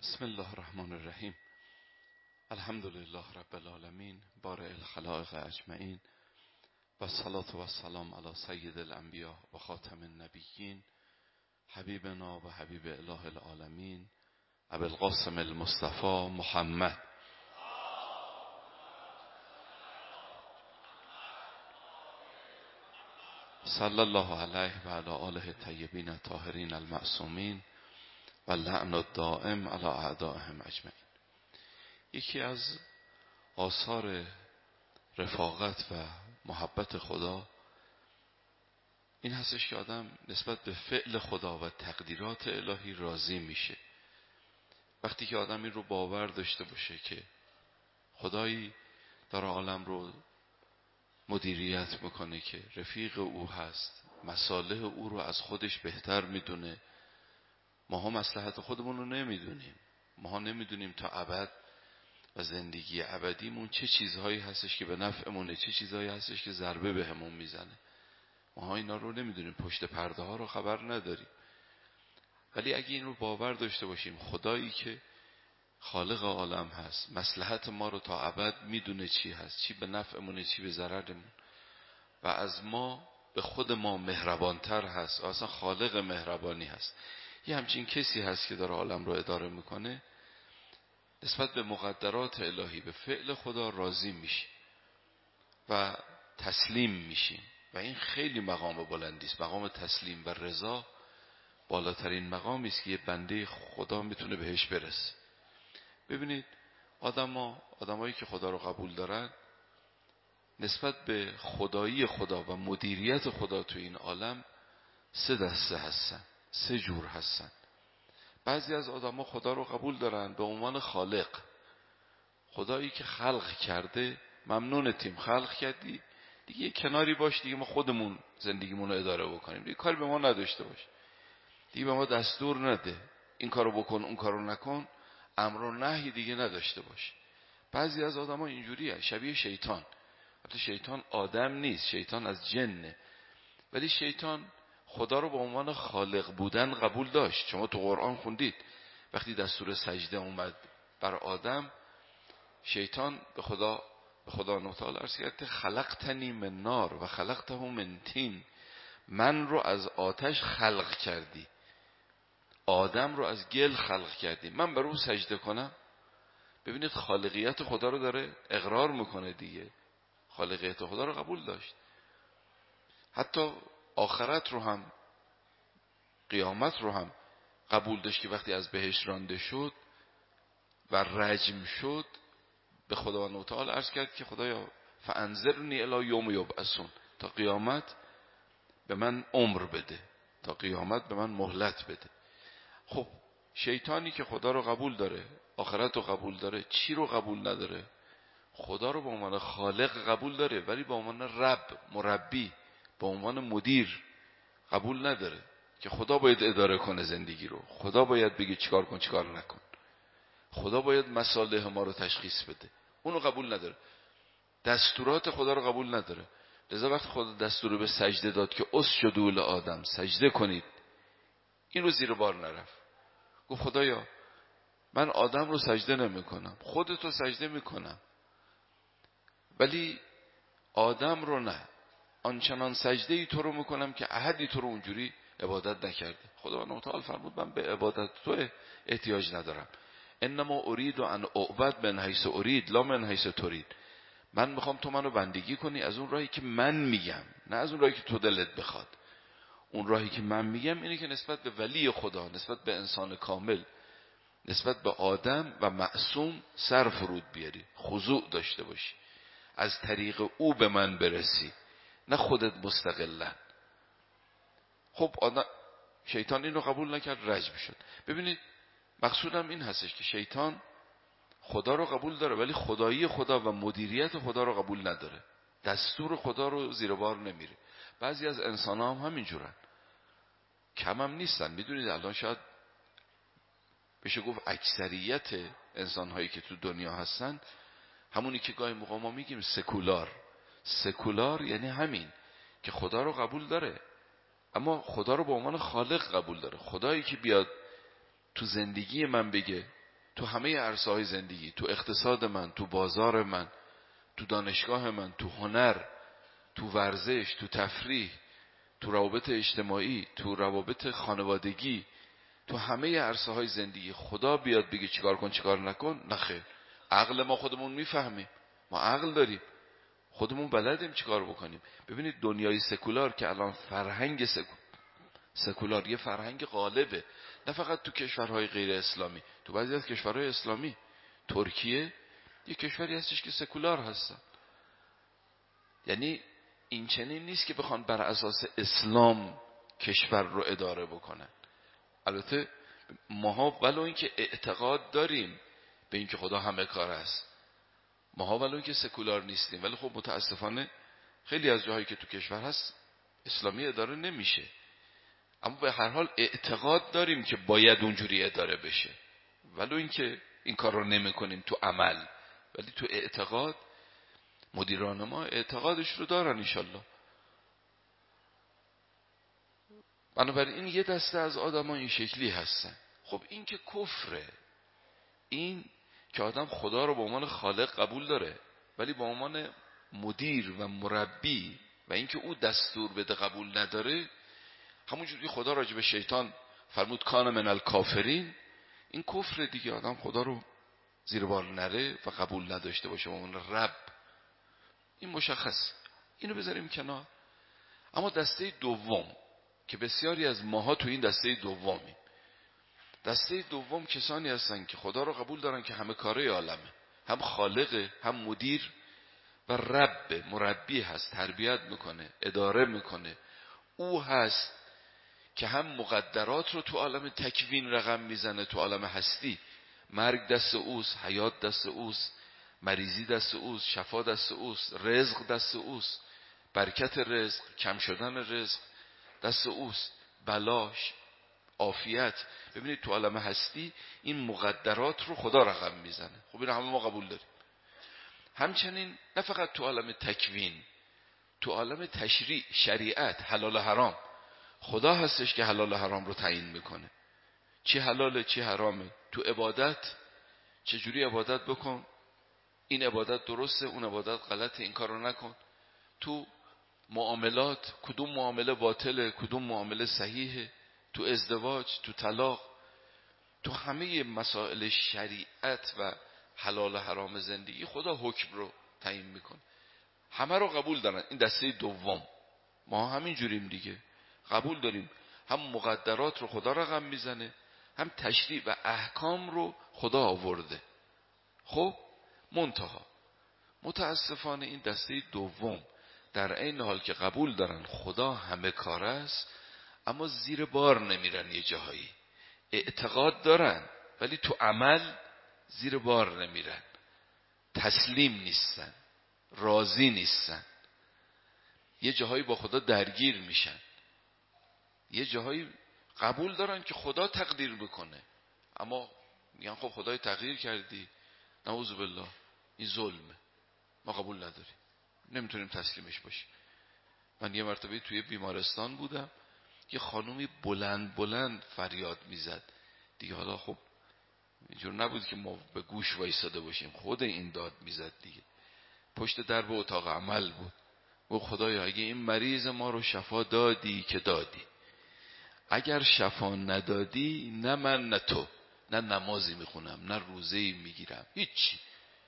بسم الله الرحمن الرحیم. الحمد لله رب العالمین، بارئ الخلائق اجمعین، و الصلاة و السلام علی سید الانبیاء و خاتم النبیین، حبیبنا و حبیب اله العالمین، ابی القاسم المصطفى محمد. صلی الله علیه و علی آله الطیبین الطاهرین المعصومین و اللعن الدائم علی اعدائهم اجمعین. یکی از آثار رفاقت و محبت خدا این هستش که آدم نسبت به فعل خدا و تقدیرات الهی راضی میشه. وقتی که آدم این رو باور داشته باشه که خدایی داره عالم رو مدیریت میکنه، که رفیق او هست، مصالح او رو از خودش بهتر میدونه. ماها مصلحت خودمون رو نمیدونیم. ماها نمیدونیم تا ابد و زندگی ابدیمون چه چیزهایی هستش که به نفعمونه، چه چیزهایی هستش که ضربه بهمون میزنه. ماها اینا رو نمیدونیم، پشت پرده ها رو خبر نداریم. ولی اگه این رو باور داشته باشیم خدایی که خالق عالم هست، مصلحت ما رو تا ابد میدونه چی هست، چی به نفعمونه، چی به ضررمون، و از ما به خود ما مهربانتر هست، اصلا خالق مهربانی هست. یه همچین کسی هست که داره عالم رو اداره میکنه. نسبت به مقدرات الهی، به فعل خدا راضی میشیم و تسلیم میشیم، و این خیلی مقام بلندی است. مقام تسلیم و رضا بالاترین مقامی است که یه بنده خدا میتونه بهش برسه. ببینید آدمایی که خدا رو قبول دارن نسبت به خدایی خدا و مدیریت خدا تو این عالم سه دسته هستن، سه جور هستن. بعضی از آدما خدا رو قبول دارن به عنوان خالق، خدایی که خلق کرده، ممنونتیم خلق کردی، دیگه کناری باش، دیگه ما خودمون زندگیمون رو اداره بکنیم، دیگه کاری به ما نداشته باش، دیگه به ما دستور نده این کارو بکن اون کارو نکن، امر و نهی دیگه نداشته باش. بعضی از آدما اینجوریه، شبیه شیطان. البته شیطان آدم نیست، شیطان از جنه، ولی شیطان خدا رو به عنوان خالق بودن قبول داشت. شما تو قرآن خوندید وقتی دستور سجده اومد بر آدم، شیطان به خدا نوتال عرض کرد خلقتنی من نار و خلقته من طین، من رو از آتش خلق کردی، آدم رو از گل خلق کردی، من بر او سجده کنم؟ ببینید خالقیت خدا رو داره اقرار میکنه دیگه، خالقیت خدا رو قبول داشت. حتی آخرت رو هم، قیامت رو هم قبول داشت که وقتی از بهشت رانده شد و رجم شد، به خداوند متعال عرض کرد که خدایا فانظرنی الی یوم یبعثون، تا قیامت به من عمر بده، تا قیامت به من مهلت بده. خب شیطانی که خدا رو قبول داره، آخرت رو قبول داره، چی رو قبول نداره؟ خدا رو به عنوان خالق قبول داره، ولی به عنوان رب، مربی، به عنوان مدیر قبول نداره که خدا باید اداره کنه زندگی رو، خدا باید بگه چیکار کن چیکار نکن، خدا باید مصالح ما رو تشخیص بده. اونو قبول نداره. دستورات خدا رو قبول نداره. لذا وقت خدا دستور به سجده داد که اسجدوا لآدم، سجده کنید، این رو زیر بار نرفت. گفت خدایا من آدم رو سجده نمی کنم، خودتو سجده می کنم، ولی آدم رو نه. آنچنان سجده ای تو رو میکنم که احدی تو رو اونجوری عبادت نکرده. خداوند متعال فرمود من به عبادت تو احتیاج ندارم. انما اريد ان اعبد من حیث اريد لا من حیث تريد. من میخوام تو منو بندگی کنی از اون راهی که من میگم، نه از اون راهی که تو دلت بخواد. اون راهی که من میگم اینه که نسبت به ولی خدا، نسبت به انسان کامل، نسبت به آدم و معصوم سر فرود بیاری، خضوع داشته باشی، از طریق او به من برسی، نه خودت مستقلا. خب شیطان این رو قبول نکرد، رجم شد. ببینید مقصودم این هستش که شیطان خدا رو قبول داره ولی خدایی خدا و مدیریت خدا رو قبول نداره، دستور خدا رو زیر بار نمیره. بعضی از انسان ها هم همینجورن، کم هم نیستن. میدونید الان شاید بشه گفت اکثریت انسان هایی که تو دنیا هستن همونی که گاهی موقع ما میگیم سکولار یعنی همین که خدا رو قبول داره اما خدا رو به عنوان خالق قبول داره. خدایی که بیاد تو زندگی من بگه تو همه عرصه‌های زندگی، تو اقتصاد من، تو بازار من، تو دانشگاه من، تو هنر، تو ورزش، تو تفریح، تو روابط اجتماعی، تو روابط خانوادگی، تو همه عرصه‌های زندگی خدا بیاد بگه چیکار کن چیکار نکن؟ نخیر. عقل ما خودمون میفهمیم، ما عقل داریم، خودمون بلدیم چیکار بکنیم. ببینید دنیای سکولار که الان فرهنگ سکولار یه فرهنگ غالبه، نه فقط تو کشورهای غیر اسلامی، تو بعضی از کشورهای اسلامی. ترکیه یه کشوری هستش که سکولار هستن، یعنی این چنین نیست که بخوان بر اساس اسلام کشور رو اداره بکنن. البته ماها ولو اینکه اعتقاد داریم به اینکه خدا همه کار است، ماها ولو اینکه سکولار نیستیم، ولی خب متاسفانه خیلی از جاهایی که تو کشور هست اسلامی اداره نمیشه، اما به هر حال اعتقاد داریم که باید اونجوری اداره بشه، ولو اینکه این کار رو نمیکنیم تو عمل، ولی تو اعتقاد مدیران ما اعتقادش رو دارن انشالله. بنابراین یه دسته از آدم ها این شکلی هستن. خب این که کفره، این که آدم خدا رو به عنوان خالق قبول داره ولی به عنوان مدیر و مربی و اینکه او دستور بده قبول نداره، همونجوری خدا راجع به شیطان فرمود کان من الکافرین، این کفر دیگه. آدم خدا رو زیر بار نره و قبول نداشته باشه به عنوان رب، این مشخص، اینو بذاریم کنار. اما دسته دوم که بسیاری از ماها تو این دسته دومی، دسته دوم کسانی هستن که خدا رو قبول دارن که همه کاره عالمه، هم خالقه، هم مدیر و رب، مربی هست، تربیت میکنه، اداره میکنه. او هست که هم مقدرات رو تو عالم تکوین رقم میزنه، تو عالم هستی، مرگ دست اوست، حیات دست اوست، مریضی دست اوست، شفا دست اوست، رزق دست اوست، برکت رزق، کم شدن رزق دست اوست، بلاش، عافیت. ببینید تو عالم هستی این مقدرات رو خدا رقم میزنه. خب این همه ما قبول داریم. همچنین نه فقط تو عالم تکوین، تو عالم تشریع، شریعت، حلال و حرام، خدا هستش که حلال و حرام رو تعیین میکنه، چی حلاله چی حرامه. تو عبادت چجوری عبادت بکن، این عبادت درسته، اون عبادت غلطه، این کار رو نکن. تو معاملات کدوم معامله باطله، کدوم معامله صحیحه، تو ازدواج، تو طلاق، تو همه مسائل شریعت و حلال و حرام زندگی خدا حکم رو تعیین میکنه. همه رو قبول دارن. این دسته دوم. ما همین جوریم دیگه، قبول داریم هم مقدرات رو خدا رقم میزنه، هم تشریع و احکام رو خدا آورده. خب منتها متاسفانه این دسته دوم در این حال که قبول دارن خدا همه کار است، اما زیر بار نمیرن. یه جاهایی اعتقاد دارن ولی تو عمل زیر بار نمیرن، تسلیم نیستن، راضی نیستن، یه جاهایی با خدا درگیر میشن، یه جاهایی قبول دارن که خدا تقدیر بکنه، اما میگن خب خدای تقدیر کردی، نعوذ بالله این ظلمه، ما قبول نداریم، نمیتونیم تسلیمش باشیم. من یه مرتبه توی بیمارستان بودم، یه خانومی بلند بلند فریاد میزد دیگه. حالا خب اینجور نبود که ما به گوش وایساده باشیم، خود این داد میزد دیگه. پشت درب اتاق عمل بود. و خدایا اگه این مریض ما رو شفا دادی که دادی، اگر شفا ندادی نه من نه تو، نه نمازی میخونم نه روزه‌ای میگیرم، هیچی.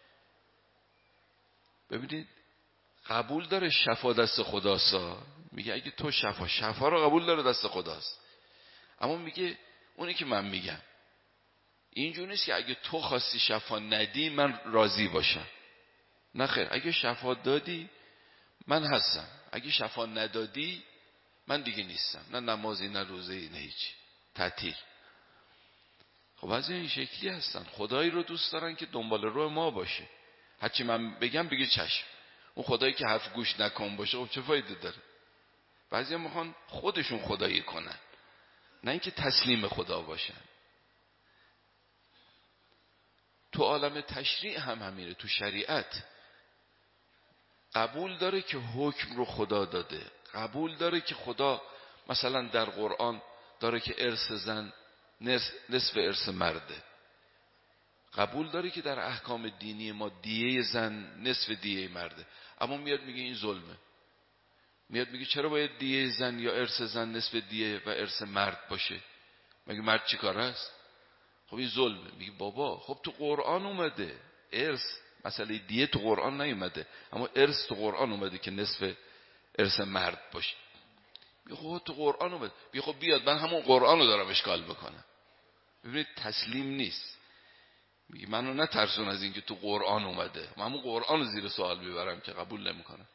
ببینید قبول داره شفا دست خداستا، میگه اگه تو شفا رو قبول داره دست خداست، اما میگه اونی که من میگم اینجور نیست که اگه تو خواستی شفا ندی من راضی باشم. نه خیر، اگه شفا دادی من هستم، اگه شفا ندادی من دیگه نیستم، نه نمازی نه روزه‌ای نه هیچی، تعطیل. خب از این شکلی هستن، خدایی رو دوست دارن که دنبال رو ما باشه، هرچی من بگم بگه چشم. اون خدایی که حرف گوش نکن باشه خب چه فایده داره؟ بعضیا میخوان خودشون خدایی کنن، نه اینکه تسلیم خدا باشن. تو عالم تشریع هم همینه، تو شریعت قبول داره که حکم رو خدا داده، قبول داره که خدا مثلا در قرآن داره که ارث زن نصف ارث مرده، قبول داره که در احکام دینی ما دیه زن نصف دیه مرده، اما میاد میگه این ظلمه. میاد میگه چرا باید دیه زن یا ارث زن نصف دیه و ارث مرد باشه؟ مگه مرد چی کار است؟ خب این ظلمه. میگه بابا خب تو قرآن اومده ارث، مسئله دیه تو قرآن نیومده، اما ارث تو قرآن اومده که نصف ارث مرد باشه. میگه خب تو قرآن اومده. میگه خب بیاد من همون قرآن رو دارم اشکال میکنم. ببینید تسلیم نیست. میگه منو نترسون از این که تو قرآن اومده، من همون قرآن رو زیر سوال میبرم که قبول نمیکنم.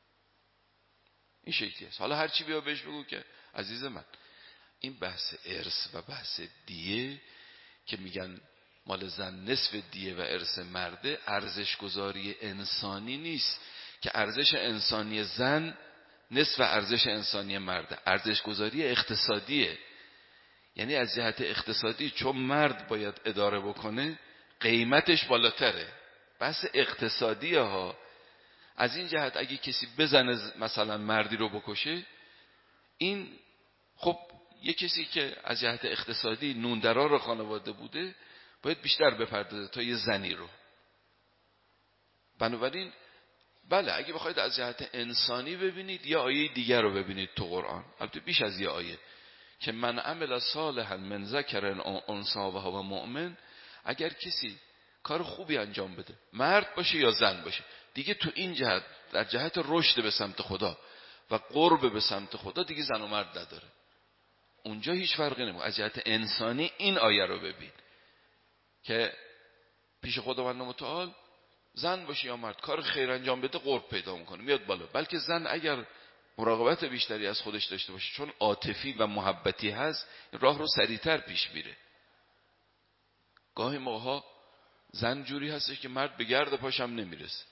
این شکلی است. حالا هر چی بیا بهش بگو که عزیز من این بحث ارث و بحث دیه که میگن مال زن نصف دیه و ارث مرده، ارزش گذاری انسانی نیست که ارزش انسانی زن نصف ارزش انسانی مرده. ارزش گذاری اقتصادیه. یعنی از جهت اقتصادی چون مرد باید اداره بکنه قیمتش بالاتره. بحث اقتصادیه ها. از این جهت اگه کسی بزنه مثلا مردی رو بکشه، این خب یه کسی که از جهت اقتصادی نوندرار خانواده بوده باید بیشتر بپردازه تا یه زنی رو. بنابراین بله اگه بخواید از جهت انسانی ببینید یه آیه دیگر رو ببینید تو قرآن، البته بیش از یه آیه، که من عمل صالحا من ذکر او انثی و هو مؤمن، اگر کسی کار خوبی انجام بده مرد باشه یا زن باشه، دیگه تو این جهت در جهت رشد به سمت خدا و قرب به سمت خدا دیگه زن و مرد نداره، اونجا هیچ فرقی نمیکنه. از جهت انسانی این آیه رو ببین که پیش خداوند متعال زن باشه یا مرد کار خیر انجام بده قرب پیدا میکنه، میاد بالا. بلکه زن اگر مراقبت بیشتری از خودش داشته باشه چون عاطفی و محبتی هست راه رو سریعتر پیش میره. گاهی موقعها زن جوری هستش که مرد به گرد پاشم نمیرسه،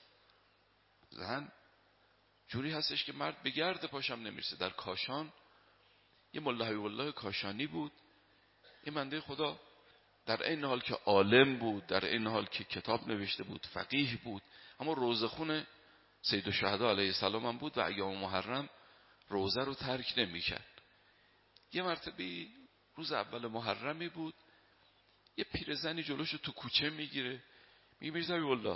زن جوری هستش که مرد به گرد پاشم نمیرسه. در کاشان یه ملا حبیب الله کاشانی بود، این بنده خدا در این حال که عالم بود، در این حال که کتاب نوشته بود، فقیه بود، اما روزخون سید الشهدا علیه السلام هم بود و ایام محرم روزه رو ترک نمی‌کرد. یه مرتبه روز اول محرمی بود، یه پیرزنی جلوشو تو کوچه میگیره، میگه میرزا حبیب الله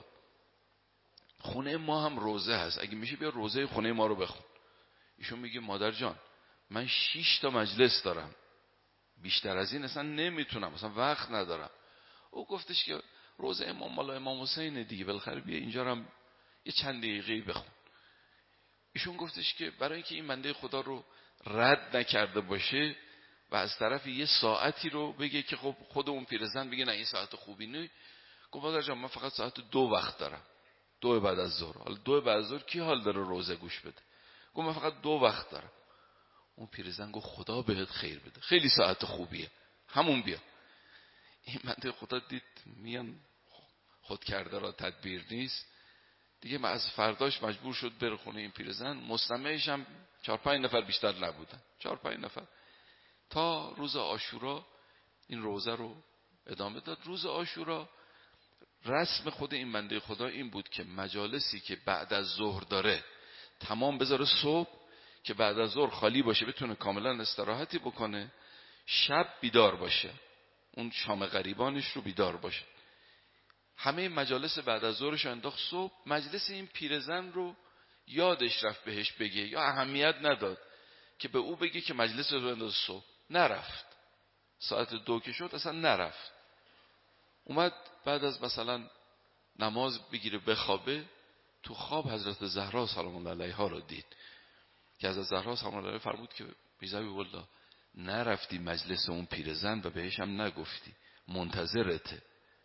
خونه ما هم روزه هست، اگه میشه بیا روزه خونه ما رو بخون. ایشون میگه مادر جان من 6 تا مجلس دارم، بیشتر از این اصلا نمیتونم، اصلا وقت ندارم. او گفتش که روزه امام مولا امام حسین دیگه، بالاخره بیا اینجا رو هم یه چند دقیقه بخون. ایشون گفتش که برای اینکه این بنده خدا رو رد نکرده باشه و از طرف یه ساعتی رو بگه که خب خود اون پیرزن بگه نه این ساعت خوبی نه، گفت مادر جان من فقط ساعت 2 وقت دارم، 2 بعد از ظهر. حالا 2 بعد از ظهر کی حال داره روزه گوش بده؟ گفت من فقط 2 وقت دارم. اون پیرزن گفت خدا بهت خیر بده، خیلی ساعت خوبیه، همون بیا. این بنده خدا دید میان خود کرده را تدبیر نیست دیگه، من از فرداش مجبور شد بره خونه این پیرزن. مستمعش هم 4-5 نفر بیشتر نبودن، 4-5 نفر. تا روز عاشورا این روزه رو ادامه داد. روز عاشورا رسم خود این بنده خدا این بود که مجالسی که بعد از ظهر داره تمام بذاره صبح، که بعد از ظهر خالی باشه بتونه کاملا استراحتی بکنه، شب بیدار باشه، اون شام غریبانش رو بیدار باشه. همه مجالس بعد از ظهرش انداخت صبح. مجلس این پیرزن رو یادش رفت بهش بگه یا اهمیت نداد که به او بگه که مجلس رو انداز صبح. نرفت، ساعت 2 که شد اصلا نرفت. اومد بعد از مثلا نماز بگیره بخوابه، تو خواب حضرت زهرا سلام الله علیها رو دید که حضرت زهرا سلام الله علیها فرمود که میرزا حبیب الله نرفتی مجلس اون پیرزن و بهش هم نگفتی، منتظرته.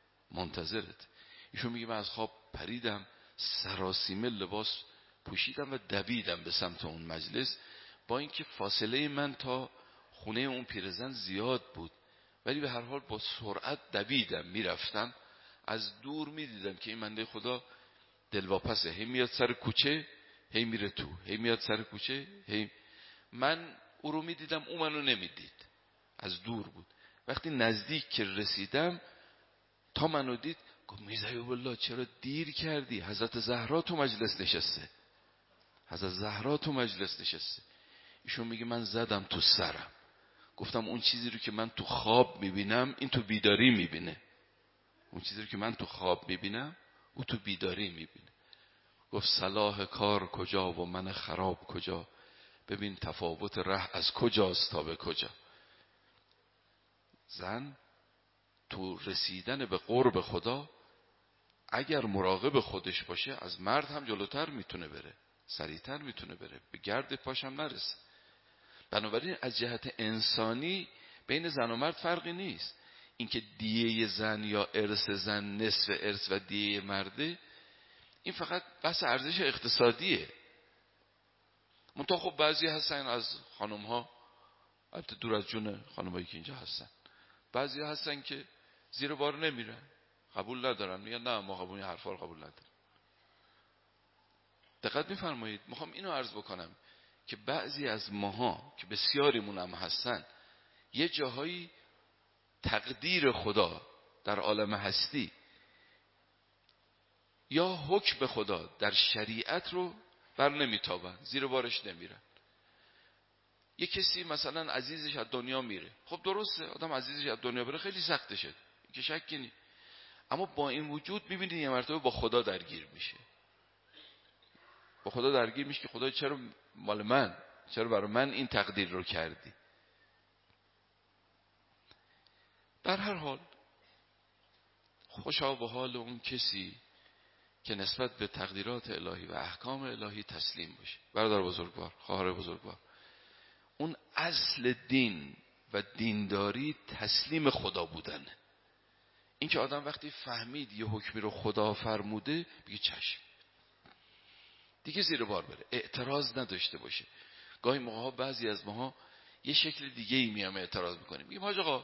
ایشون میگه من از خواب پریدم، سراسیمه لباس پوشیدم و دویدم به سمت اون مجلس، با اینکه فاصله من تا خونه اون پیرزن زیاد بود ولی به هر حال با سرعت دویدم میرفتم. از دور میدیدم که این بنده خدا دلواپسه، هی میاد سر کوچه هی میره تو، هی میاد سر کوچه هی. من او رو میدیدم او منو نمیدید، از دور بود. وقتی نزدیک که رسیدم تا منو دید گفت میرزا حبیب الله چرا دیر کردی؟ حضرت زهرا تو مجلس نشسته، حضرت زهرا تو مجلس نشسته. ایشون میگه من زدم تو سرم، گفتم اون چیزی رو که من تو خواب میبینم این تو بیداری میبینه. اون چیزی که من تو خواب میبینم او تو بیداری میبینه. گفت صلاح کار کجا و من خراب کجا، ببین تفاوت ره از کجاست تا به کجا. زن تو رسیدن به قرب خدا اگر مراقب خودش باشه از مرد هم جلوتر میتونه بره، سریعتر میتونه بره، به گرد پاش هم نرسه. بنابراین از جهت انسانی بین زن و مرد فرقی نیست. اینکه دیه زن یا ارث زن نصف ارث و دیه مرده، این فقط بحث ارزش اقتصادیه. منتها خب بعضی هستن از خانم ها، البته دور از جون خانمایی که اینجا هستن، بعضی هستن که زیر بار نمیرن، قبول ندارن، میگن نه ما قبول این حرفا رو قبول نداریم. دقت میفرمایید، میخوام اینو عرض بکنم که بعضی از ماها که بسیاریمون هم هستن، یه جاهایی تقدیر خدا در عالم هستی یا حکم خدا در شریعت رو بر نمیتابن، زیر بارش نمیرن. یه کسی مثلا عزیزش از دنیا میره، خب درسته، آدم عزیزش از دنیا بره خیلی سخته شد، که شکی نیست. اما با این وجود میبینید یه مرتبه با خدا درگیر میشه، با خدا درگیر میشه که خدا چرا مال من، چرا برای من این تقدیر رو کردی. در هر حال خوشا به حال اون کسی که نسبت به تقدیرات الهی و احکام الهی تسلیم باشه. برادر بزرگوار، خواهر بزرگوار، اون اصل دین و دینداری تسلیم خدا بودنه. این که آدم وقتی فهمید یه حکمی رو خدا فرموده بگه چشم، دیگه زیر بار بره، اعتراض نداشته باشه. گاهی موقع بعضی از ماها یه شکل دیگه ای میام اعتراض میکنیم، میگیم حاج آقا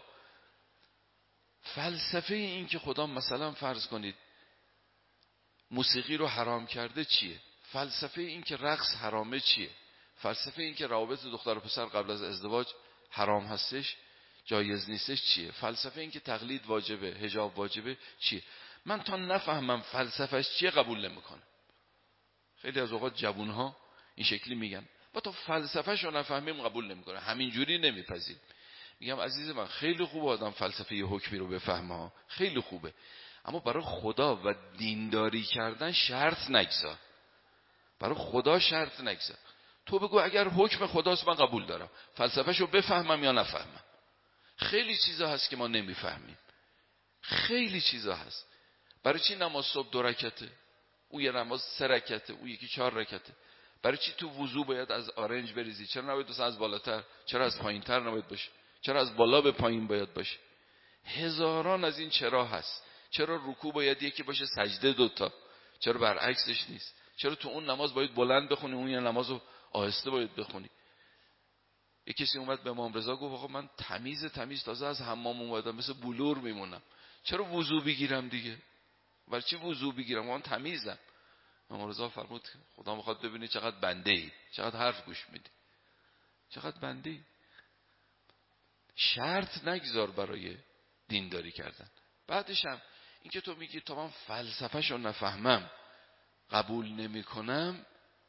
فلسفه این که خدا مثلا فرض کنید موسیقی رو حرام کرده چیه؟ فلسفه این که رقص حرامه چیه؟ فلسفه این که روابط دختر و پسر قبل از ازدواج حرام هستش، جایز نیستش چیه؟ فلسفه این که تقلید واجبه، حجاب واجبه چیه؟ من تا نفهمم فلسفهش چیه قبول نمیکنم. خیلی از اوقات جوانها این شکلی میگن با تو فلسفهش رو نفهمیم قبول نمیکنه، همینجوری نمیپذیریم. میگم عزیز من خیلی خوبه آدم فلسفه یه حکمی رو بفهمه ها، خیلی خوبه، اما برای خدا و دینداری کردن شرط نگذار. برای خدا شرط نگذار. تو بگو اگر حکم خداست من قبول دارم، فلسفهش رو بفهمم یا نفهمم. خیلی چیزا هست که ما نمیفهمیم، خیلی چیزا هست. برای چی نماز صبح 2 رکعته، اون یه نماز 3 رکعته، اون یکی 4 رکعته؟ برای چی تو وضو باید از آرنج بریزی؟ چرا نباید مثلا از بالاتر؟ چرا از پایینتر نباید باشه؟ چرا از بالا به پایین باید باشه؟ هزاران از این چرا هست. چرا رکوع باید یکی باشه، سجده 2 تا؟ چرا برعکسش نیست؟ چرا تو اون نماز باید بلند بخونی، اون یه نمازو آهسته باید بخونی؟ یک کسی اومد به امام رضا گفت آقا من تمیز تازه از حمام اومدم، مثل بلور میمونم، چرا وضو بگیرم دیگه؟ برای چی وضو بگیرم؟ من تمیزم. امام رضا فرمود خدا میخواد ببینی چقدر بنده ای، چقدر حرف گوش میدی، چقدر بنده ای. شرط نگذار برای دینداری کردن. بعدش هم این که تو میگی تا من فلسفه‌شو نفهمم قبول نمی کنم،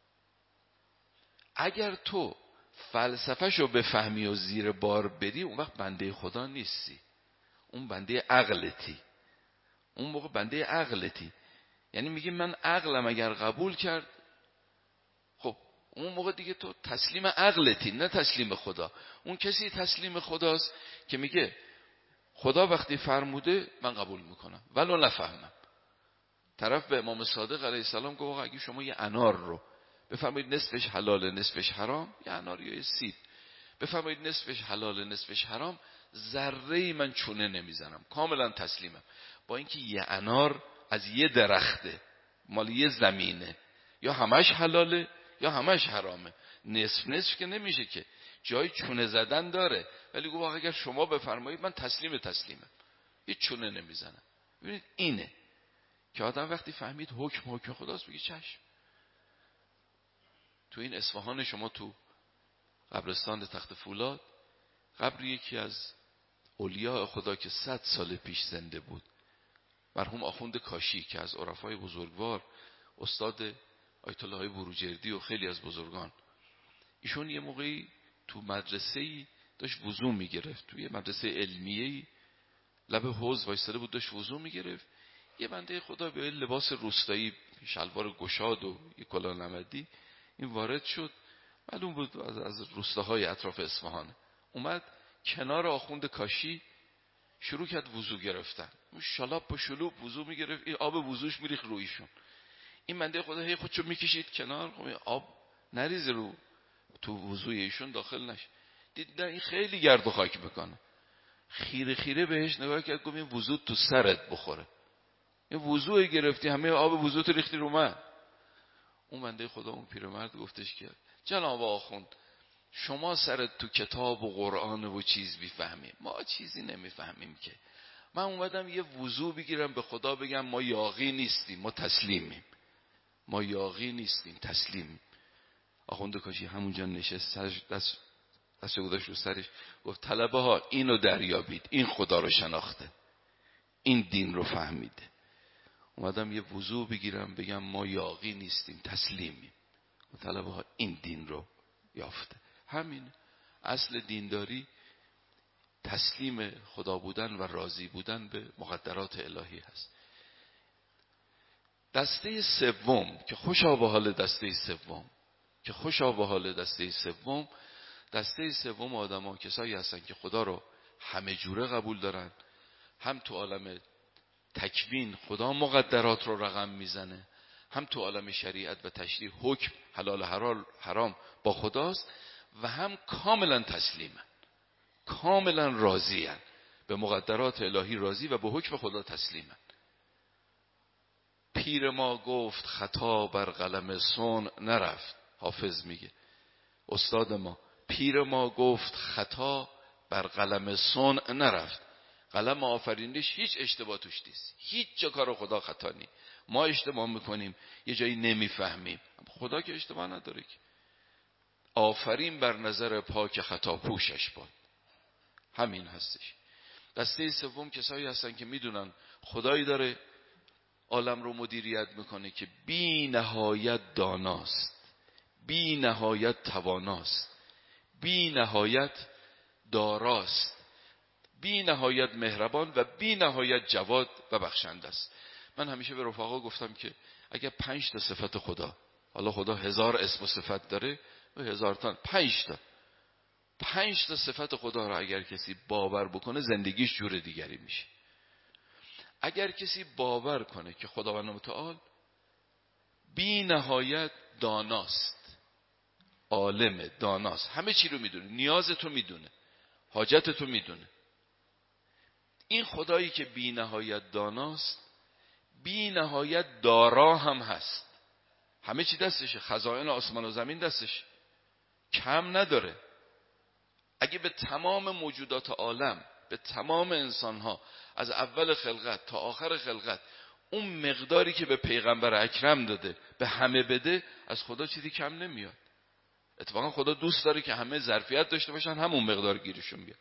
اگر تو فلسفه‌شو بفهمی و زیر بار بری اون وقت بنده خدا نیستی، اون بنده عقلتی. اون موقع بنده عقلتی، یعنی میگی من عقلم اگر قبول کرد، خب اون موقع دیگه تو تسلیم عقلتی، نه تسلیم خدا. اون کسی تسلیم خداست که میگه خدا وقتی فرموده من قبول میکنم ولو نفهمم. طرف به امام صادق علیه السلام گفت اگه شما یه انار رو بفرمایید نصفش حلاله نصفش حرام، یه انار یا یه سیب بفرمایید نصفش حلاله نصفش حرام، ذره من چونه نمیزنم، کاملا تسلیمم. با اینکه یه انار از یه درخته، مال یه زمینه، یا همش حلاله یا همش حرامه، نصف که نمیشه که، جای چونه زدن داره. ولی گفت اگر شما بفرمایید من تسلیمم، هیچ چونه نمیزنم. ببینید اینه که آدم وقتی فهمید حکم خداست بگی چشم. تو این اصفهان شما تو قبرستان تخت فولاد قبر یکی از اولیاء خدا که 100 سال پیش زنده بود، مرحوم آخوند کاشی که از عرفای بزرگوار، استاد آیت الله بروجردی و خیلی از بزرگان، ایشون یه موقعی تو مدرسه‌ای داشت وضو میگرفت، توی مدرسه علمیه‌ای لب حوض وایساده بود داشت وضو میگرفت. یه بنده خدا به لباس روستایی، شلوار گشاد و یه کلاه نمدی، این وارد شد. معلوم بود از روستاهای اطراف اصفهان. اومد کنار آخوند کاشی شروع کرد وضو گرفتن. شالاب با شلوب وضو میگرفت، این آب وضوش میریخت رویشون. این بنده خدا هی خودشو میکشید کنار، خب آب نریزه رو تو وضوی ایشون داخل نشه. دید این خیلی گرد و خاک میکنه. خیره خیره بهش نگاه کرد، گفت این وضو تو سرت بخوره. این وضو گرفتی همه آب وضو تو ریختی رو من. اون بنده خدا اون پیرمرد گفتش که جناب آخوند شما سرت تو کتاب و قرآن و چیز میفهمیم، ما چیزی نمیفهمیم که. من اومدم یه وضو بگیرم به خدا بگم ما یاغی نیستیم، ما تسلیمیم. ما یاغی نیستیم، تسلیم. آخوند کاشی همونجا نشست، دست گذاشت رو سرش، گفت طلبه ها اینو دریابید، این خدا رو شناخته، این دین رو فهمیده. اومدم یه وضو بگیرم بگم ما یاغی نیستیم، تسلیمیم. طلبه ها این دین رو یافته. همین اصل دینداری، تسلیم خدا بودن و راضی بودن به مقدرات الهی هست. دسته سوم که خوشا به حال دسته سوم، که خوشا به حال دسته سوم، دسته سوم آدما کسایی هستن که خدا رو همه جوره قبول دارن. هم تو عالم تکوین خدا مقدرات رو رقم میزنه، هم تو عالم شریعت و تشریع حکم حلال حرام با خداست، و هم کاملا تسلیمن، کاملا راضی‌اند، به مقدرات الهی راضی و به حکم خدا تسلیمن. پیر ما گفت خطا بر قلم صنع نرفت. حافظ میگه، استاد ما، پیر ما گفت خطا بر قلم صنع نرفت. قلم آفرینش هیچ اشتباه توش نیست، هیچ جا کار خدا خطا نیست. ما اشتباه میکنیم، یه جایی نمیفهمیم، خدا که اشتباه نداره که. آفرین بر نظر پاک خطا پوشش باد. همین هستش. دسته سوم کسایی هستن که میدونن خدایی داره عالم رو مدیریت میکنه که بی نهایت داناست، بی نهایت تواناست، بی نهایت داراست، بی نهایت مهربان و بی نهایت جواد و بخشنده است. من همیشه به رفقا گفتم که اگه 5 تا صفت خدا، حالا خدا 1000 اسم و صفت داره و 1000 تا، 5 تا صفت خدا را اگر کسی باور بکنه زندگیش جور دیگری میشه. اگر کسی باور کنه که خداوند متعال بی نهایت داناست، عالم داناست، همه چی رو میدونه، نیازتو میدونه، حاجتتو میدونه، این خدایی که بی نهایت داناست بی نهایت دارا هم هست. همه چی دستشه، خزائن آسمان و زمین دستشه، کم نداره. اگه به تمام موجودات عالم، به تمام انسانها از اول خلقت تا آخر خلقت اون مقداری که به پیغمبر اکرم داده به همه بده، از خدا چیزی کم نمیاد. اتفاقا خدا دوست داره که همه ظرفیت داشته باشن، همون مقدار گیرشون بیاد.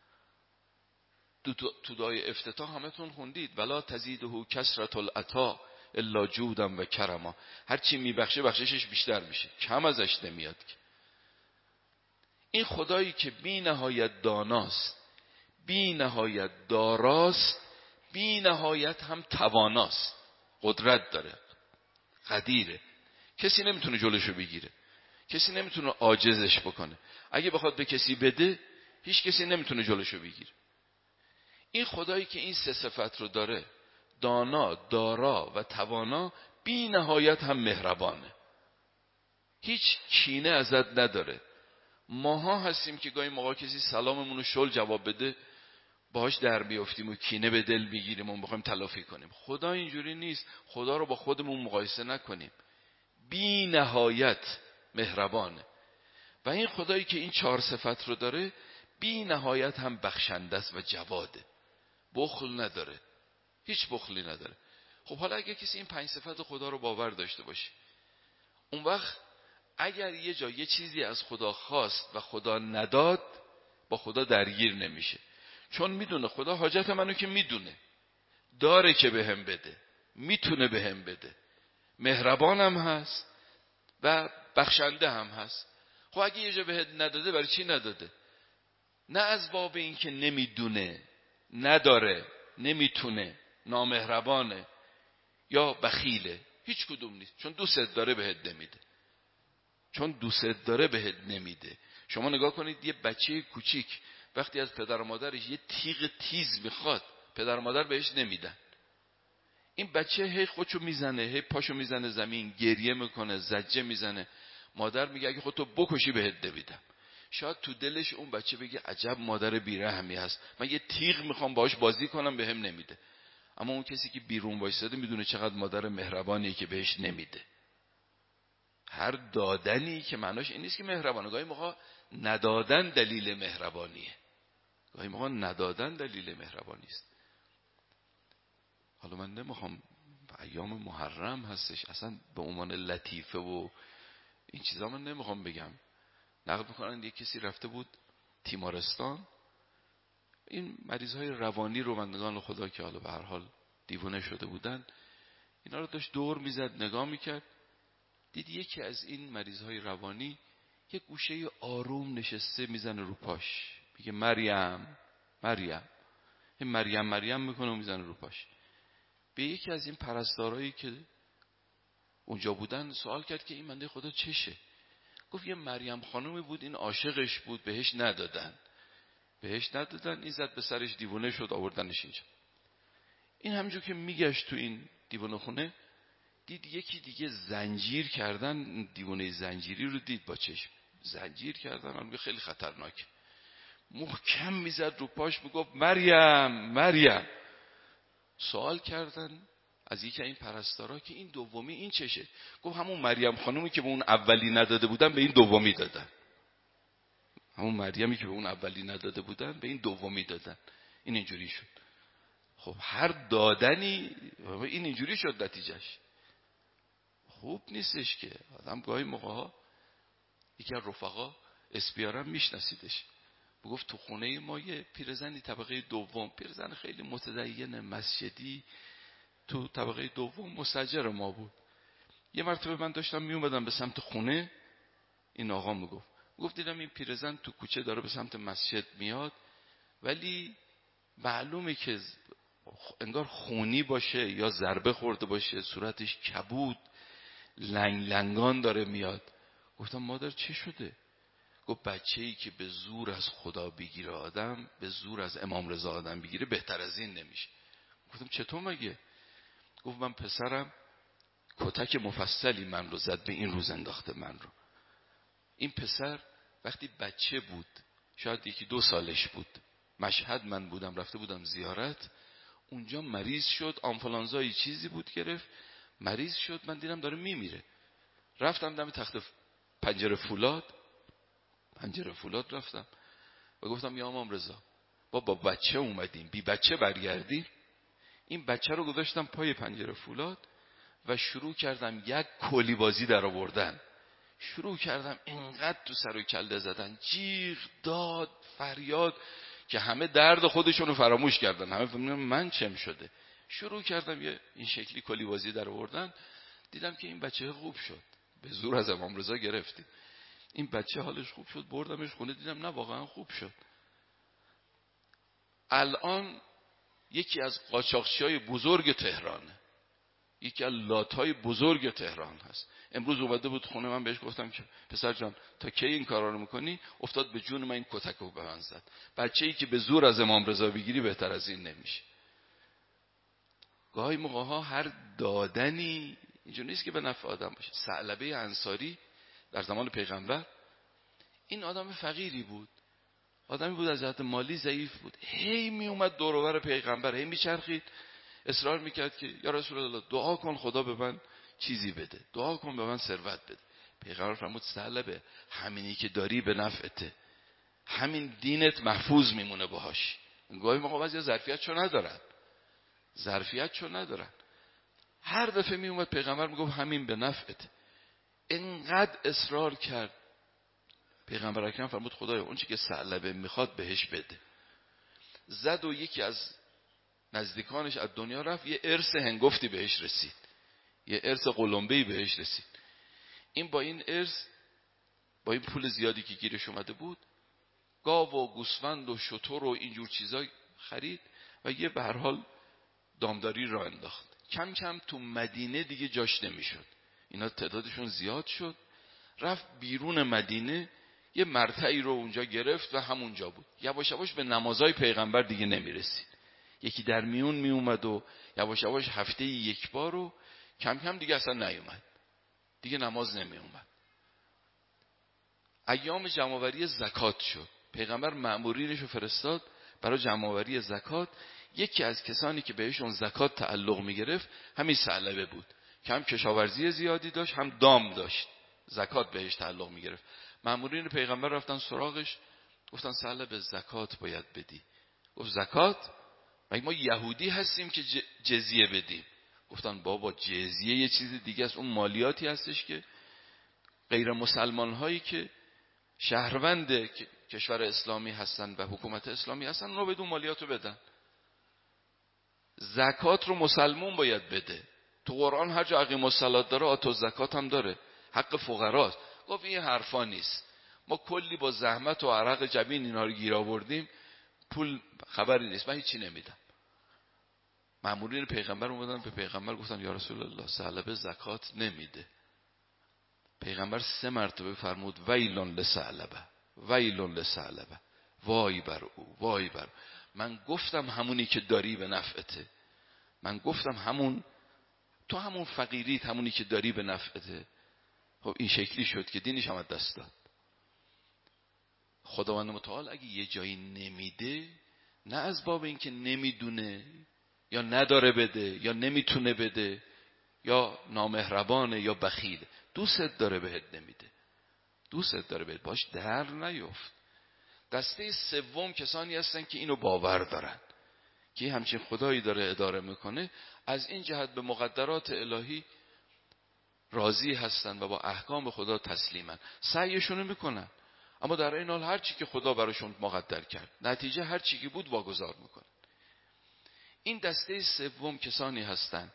تو دعای افتتاح همتون خوندید ولا تزیده کثرة العطا الا جودا و کرما. هر چی میبخشه بخششش بیشتر میشه، کم ازش نمیاد. این خدایی که بی نهایت داناست، بی نهایت داراست، بی نهایت هم تواناست، قدرت داره، قدیره، کسی نمیتونه جلوشو بگیره، کسی نمیتونه عاجزش بکنه. اگه بخواد به کسی بده هیچ کسی نمیتونه جلوشو بگیره. این خدایی که این 3 صفت رو داره، دانا، دارا و توانا، بی نهایت هم مهربانه، هیچ کینه ازت نداره. ماها هستیم که گاهی موقع کسی سلاممون رو شل جواب بده باهاش در بیافتیم و کینه به دل بگیریم و بخوایم تلافی کنیم. خدا اینجوری نیست. خدا رو با خودمون مقایسه نکنیم، بی نهایت مهربانه. و این خدایی که این 4 صفت رو داره بی نهایت هم بخشنده است و جواده، بخل نداره، هیچ بخلی نداره. خب حالا اگه کسی این 5 صفت خدا رو باور داشته باشه، اون وقت اگر یه جا یه چیزی از خدا خواست و خدا نداد با خدا درگیر نمیشه، چون میدونه خدا حاجت منو که میدونه، داره که بهم بده، میتونه بهم بده، مهربانم هست و بخشنده هم هست. خب اگه یه جا بهت نداده برای چی نداده؟ نه از باب این که نمیدونه، نداره، نمیتونه، نامهربانه یا بخیله. هیچ کدوم نیست. چون دوستت داره بهت نمیده. چون دوستت داره بهت نمیده. شما نگاه کنید یه بچه کوچیک وقتی از پدر و مادرش یه تیغ تیز میخواد، پدر و مادر بهش نمیدن. این بچه هی خودشو میزنه، هی پاشو میزنه زمین، گریه میکنه، زجه میزنه. مادر میگه اگه خودتو بکشی بهت نمیدم. شاید تو دلش اون بچه بگه عجب مادر بیرحمی هست، من یه تیغ میخوام باهاش بازی کنم بهم نمیده. اما اون کسی که بیرون وایساده میدونه چقدر مادر مهربانیه که بهش نمیده. هر دادنی که معناش این نیست که مهربانه. گاهی موقع ندادن دلیل مهربانیه. گاهی موقع ندادن دلیل مهربانی است. حالا من نمیخوام، ایام محرم هستش، اصلا به عنوان لطیفه و این چیزا من نمیخوام بگم. نقل میکنن یک کسی رفته بود تیمارستان، این مریضهای روانی رومندگان خدا که حالا به هر حال دیوانه شده بودن، اینا رو داشت دور میزد نگاه میکرد، دید یکی از این مریضهای روانی یک گوشه آروم نشسته میزنه رو پاش، میگه مریم مریم، این مریم مریم میکنه و میزنه رو پاش. به یکی از این پرستارایی که اونجا بودن سوال کرد که این بنده خدا چشه؟ گفت یه مریم خانومی بود، این عاشقش بود، بهش ندادن. این زد به سرش، دیوانه شد، آوردنش اینجا. این همونجور که میگشت تو این دیوانه خونه، دید یکی دیگه زنجیر کردن، دیوانه زنجیری رو دید با چشم، زنجیر کردن، اون خیلی خطرناک. محکم میزد رو پاش، میگفت مریم مریم. سوال کردن از یکی این پرستارا که این دومی این چشه؟ گفت همون مریم خانومی که به اون اولی نداده بودن به این دومی دادن. همون مریمی که به اون اولی نداده بودن به این دومی دادن. این اینجوری شد. خب هر دادنی این اینجوری شد نتیجهش. خوب نیستش که آدم گاهی موقع یکی از رفقا اسپیارم میشناسیدش، گفت تو خونه ما یه پیرزنی طبقه دوم، پیرزن خیلی متدین مسجدی، تو طبقه دوم مستاجر ما بود. یه مرتبه من داشتم می اومدم به سمت خونه، این آقا گفت دیدم این پیرزن تو کوچه داره به سمت مسجد میاد، ولی معلومه که انگار خونی باشه یا ضربه خورده باشه، صورتش کبود، لنگ لنگان داره میاد. گفتم مادر چه شده؟ گفت بچه‌ای که به زور از خدا بگیره آدم، به زور از امام رضا آدم بگیره، بهتر از این نمیشه. گفتم چطور مگه؟ گفت من پسرم کتک مفصلی من رو زد، به این روز انداخته من رو. این پسر وقتی بچه بود، شاید 1-2 سالش بود، مشهد من بودم، رفته بودم زیارت، اونجا مریض شد، آنفولانزایی چیزی بود گرفت، مریض شد، من دیدم داره میمیره. رفتم دم تخت پنجره فولاد رفتم و گفتم یا امام رضا با بچه اومدیم، بی بچه برگردیم. این بچه رو گذاشتم پای پنجره فولاد و شروع کردم یک کلی بازی در آوردن. شروع کردم اینقدر تو سر و کله زدن، جیغ داد فریاد که همه درد خودشونو فراموش کردن، همه فهمیدن من چم شده. شروع کردم یه این شکلی کلی بازی در آوردن. دیدم که این بچه خوب شد، به زور از امام رضا گرفتیم، این بچه حالش خوب شد، بردمش خونه، دیدم نه واقعا خوب شد. الان یکی از قاچاقچیای بزرگ تهرانه، یکی از لاتای بزرگ تهران هست. امروز اومده بود خونه من، بهش گفتم که پسر جان تا کی این کارا رو میکنی؟ افتاد به جون من، این کتکو به من زد. بچه‌ای که به زور از امام رضا بگیری بهتر از این نمیشه. گاهی موقع ها هر دادنی اینجوری نیست که به نفع آدم باشه. ثعلبه انصاری در زمان پیغمبر، این آدم فقیری بود، آدمی بود از جهت مالی ضعیف بود، هی می اومد دور و بر پیغمبر، هی میچرخید، اصرار میکرد که یا رسول الله دعا کن خدا به من چیزی بده، دعا کن به من ثروت بده. پیغمبر فرمود ثعلبه، همینی که داری به نفعته، همین دینت محفوظ میمونه باهاش. گاهی موقع بعضی ظرفیتشو ندارن. هر دفعه می اومد پیغمبر میگفت همین به نفعته. اینقدر اصرار کرد، پیغمبر اکرم فرمود خدایا اون چی که ثعلبه میخواد بهش بده. زد و یکی از نزدیکانش از دنیا رفت، یه ارث هنگفتی بهش رسید، یه ارث قلمبه‌ای بهش رسید. این با این ارث، با این پول زیادی که گیرش اومده بود، گاو و گوسفند و شتر و اینجور چیزا خرید و یه به هر حال دامداری را انداخت. کم کم تو مدینه دیگه جاش نمیشد، اینا تعدادشون زیاد شد. رفت بیرون مدینه، یه مرتعی رو اونجا گرفت و همونجا بود. یواش یواش به نمازهای پیغمبر دیگه نمیرسید. یکی در میون می اومد و یواش یواش هفته یک بار و کم کم دیگه اصلا نیومد، دیگه نماز نمی اومد. ایام جمع‌آوری زکات شد. پیغمبر مأمورینش رو فرستاد برای جمع‌آوری زکات. یکی از کسانی که بهشون زکات تعلق می گرفت همین ثعلبه بود که هم کشاورزی زیادی داشت هم دام داشت، زکات بهش تعلق می گرفت. مأمورین پیغمبر رفتن سراغش، گفتن ثعلبه زکات باید بدی. گفت زکات؟ مگه ما یهودی هستیم که جزیه بدیم؟ گفتن بابا جزیه یه چیز دیگه است، اون مالیاتی هستش که غیر مسلمان هایی که شهروند کشور اسلامی هستن و حکومت اسلامی هستن اونو بدون مالیات رو بدن. زکات رو مسلمون باید بده. تو قرآن هر جا اقیم الصلاة داره آتو زکات هم داره، حق فقراست. گفت این حرفا نیست، ما کلی با زحمت و عرق جبین اینا رو گیر آوردیم، پول خبری نیست، من هیچی نمیدم. مأمورین پیغمبر اومدن به پیغمبر گفتن یا رسول الله ثعلبه زکات نمیده. پیغمبر 3 مرتبه فرمود ویلون لثعلبه، ویلون لثعلبه، وای بر او، وای بر او. من گفتم همونی که داری به نفعته، من گفتم همون، تو همون فقیریت، همونی که داری به نفعته. خب این شکلی شد که دینش هم از دست داد. خداوند متعال اگه یه جایی نمیده، نه از باب اینکه نمیدونه یا نداره بده یا نمیتونه بده یا نامهربانه یا بخیل، دوست داره بهت نمیده، دوست داره بهت، باش در نیفت. دسته سوم کسانی هستن که اینو باور دارن که همچین خدایی داره اداره میکنه، از این جهت به مقدرات الهی راضی هستن و با احکام خدا تسلیمن، سعیشونو میکنن، اما در این حال هر چی که خدا براشون مقدر کرد، نتیجه هر چی که بود واگذار میکنن. این دسته سوم کسانی هستن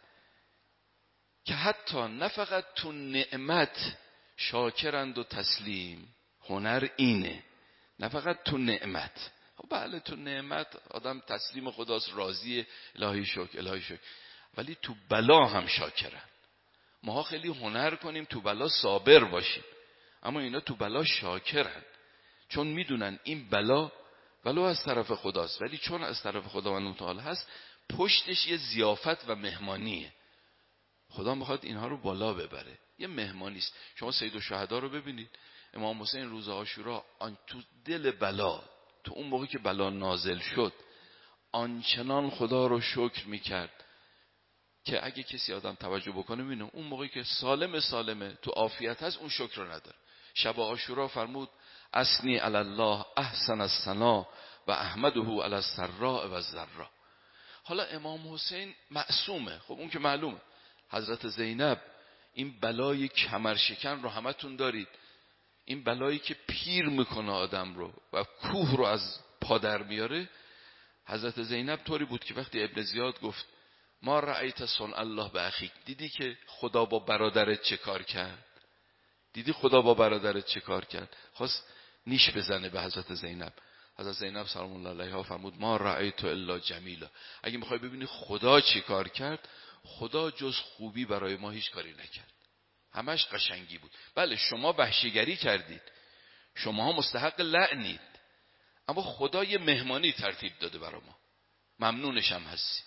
که حتی نه فقط تو نعمت شاکرند و تسلیم، هنر اینه، نه فقط تو نعمت. بله تو نعمت آدم تسلیم خداست، راضی، الهی شکر الهی شکر، ولی تو بلا هم شاکرن. ما خیلی هنر کنیم تو بلا صابر باشیم، اما اینا تو بلا شاکرن، چون میدونن این بلا ولو از طرف خداست، ولی چون از طرف خداوند متعال هست پشتش یه ضیافت و مهمانیه. خدا میخواد اینها رو بالا ببره، یه مهمانی است. شما سید الشهدا رو ببینید، امام حسین روز عاشورا تو دل بلا، تو اون موقعی که بلا نازل شد، آنچنان خدا رو شکر میکرد که اگه کسی آدم توجه بکنه ببینه اون موقعی که سالمه تو عافیت هست اون شکر رو نداره. شب عاشورا فرمود اثنی علی الله احسن الثنا و احمده علی السراء و الضراء. حالا امام حسین معصومه، خب اون که معلومه. حضرت زینب این بلای کمرشکن رو همتون دارید، این بلایی که پیر میکنه آدم رو و کوه رو از پا در میاره. حضرت زینب طوری بود که وقتی ابن زیاد گفت ما رأیت صنع الله به اخیک، دیدی که خدا با برادرت چه کار کرد؟ دیدی خدا با برادرت چه کار کرد؟ خواست نیش بزنه به حضرت زینب. حضرت زینب سلام الله علیها فرمود ما رأیت الا جمیلا. اگه میخوای ببینی خدا چه کار کرد، خدا جز خوبی برای ما هیچ کاری نکرد، همش قشنگی بود. بله شما وحشیگری کردید، شما مستحق لعنید، اما خدا یه مهمانی ترتیب داده برای ما، ممنونش هم هستیم.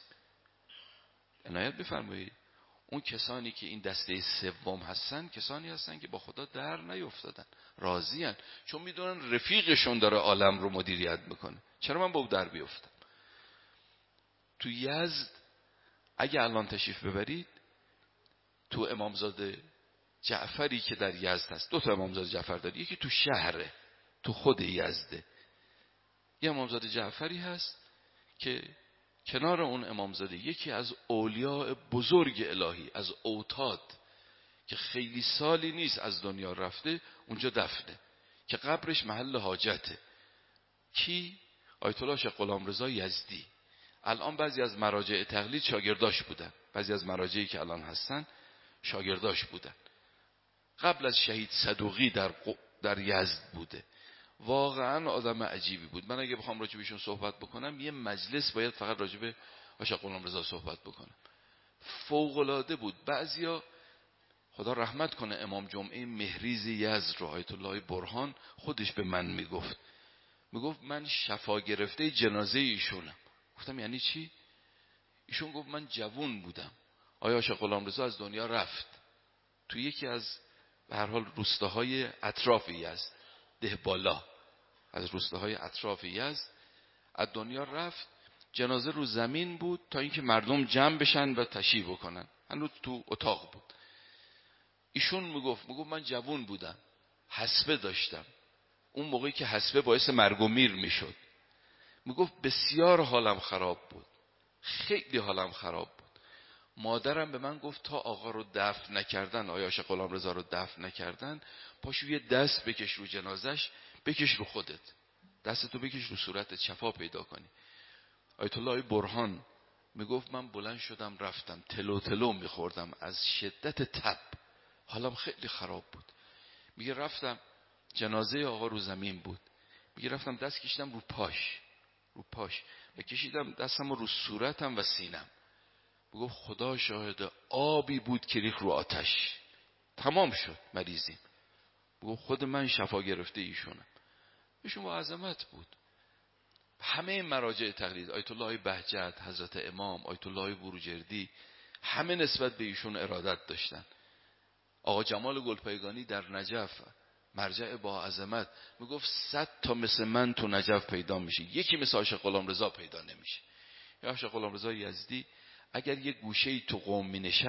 عنایت بفرمایید. اون کسانی که این دسته سوم هستن کسانی هستن که با خدا در نیفتادن، راضین، چون میدونن رفیقشون داره عالم رو مدیریت میکنه، چرا من با او در بیفتم؟ تو یزد اگه الان تشریف ببرید، تو امامزاده جعفری که در یزد هست، 2 تا امامزاده جعفر داره، یکی تو شهره، تو خود یزده، یه امامزاده جعفری هست که کنار اون امامزاده یکی از اولیاء بزرگ الهی، از اوتاد که خیلی سالی نیست از دنیا رفته، اونجا دفنه که قبرش محل حاجته. کی؟ آیت الله شیخ غلامرضا یزدی. الان بعضی از مراجع تقلید شاگرداش بودن، بعضی از مراجعی که الان هستن شاگرداش بودن. قبل از شهید صدوقی در یزد بوده. واقعا آدم عجیبی بود. من اگه بخوام راجع بهشون صحبت بکنم یه مجلس باید فقط راجع به آقا غلامرضا صحبت بکنم. فوق العاده بود. بعضیا خدا رحمت کنه امام جمعه مهریز یزد رو آیت الله برهان خودش به من میگفت من شفا گرفته جنازه ایشونم. گفتم یعنی چی؟ ایشون گفت من جوون بودم، آیا آقا غلامرضا از دنیا رفت، تو یکی از به هر حال روستاهای اطراف یزد، دهبالا، از روستاهای اطراف یزد از دنیا رفت. جنازه رو زمین بود تا اینکه مردم جمع بشن و تشییع بکنن، هنوز تو اتاق بود. ایشون میگفت من جوون بودم، حسبه داشتم، اون موقعی که حسبه باعث مرگ و میر میشد. میگفت بسیار حالم خراب بود، خیلی حالم خراب بود. مادرم به من گفت تا آقا رو دفن نکردن، آقا غلامرضا رو دفن نکردن، پاشو یه دست بکش رو جنازش، بکش رو خودت، دستتو بکش رو صورتت، شفا پیدا کنی. آیت الله برهان میگفت من بلند شدم رفتم، تلو تلو میخوردم از شدت تب، حالم خیلی خراب بود. میگه رفتم، جنازه آقا رو زمین بود، میگه رفتم دست کشیدم رو پاش و کشیدم دستم رو صورتم و سینم. میگفت خدا شاهد، آبی بود که ریخت رو آتش، تمام شد مریضیم. میگفت خود من شفا گرفته ایشونم. ایشون با عظمت بود. همه مراجع تقلید، آیت الله بهجت، حضرت امام، آیت الله بروجردی، همه نسبت به ایشون ارادت داشتن. آقا جمال گلپایگانی در نجف، مرجع با عظمت، میگفت 100 تا مثل من تو نجف پیدا میشه، یکی مثل آقا غلامرضا پیدا نمیشه. یا آقا غلامرضا یزدی اگر یه گوشه‌ای تو قم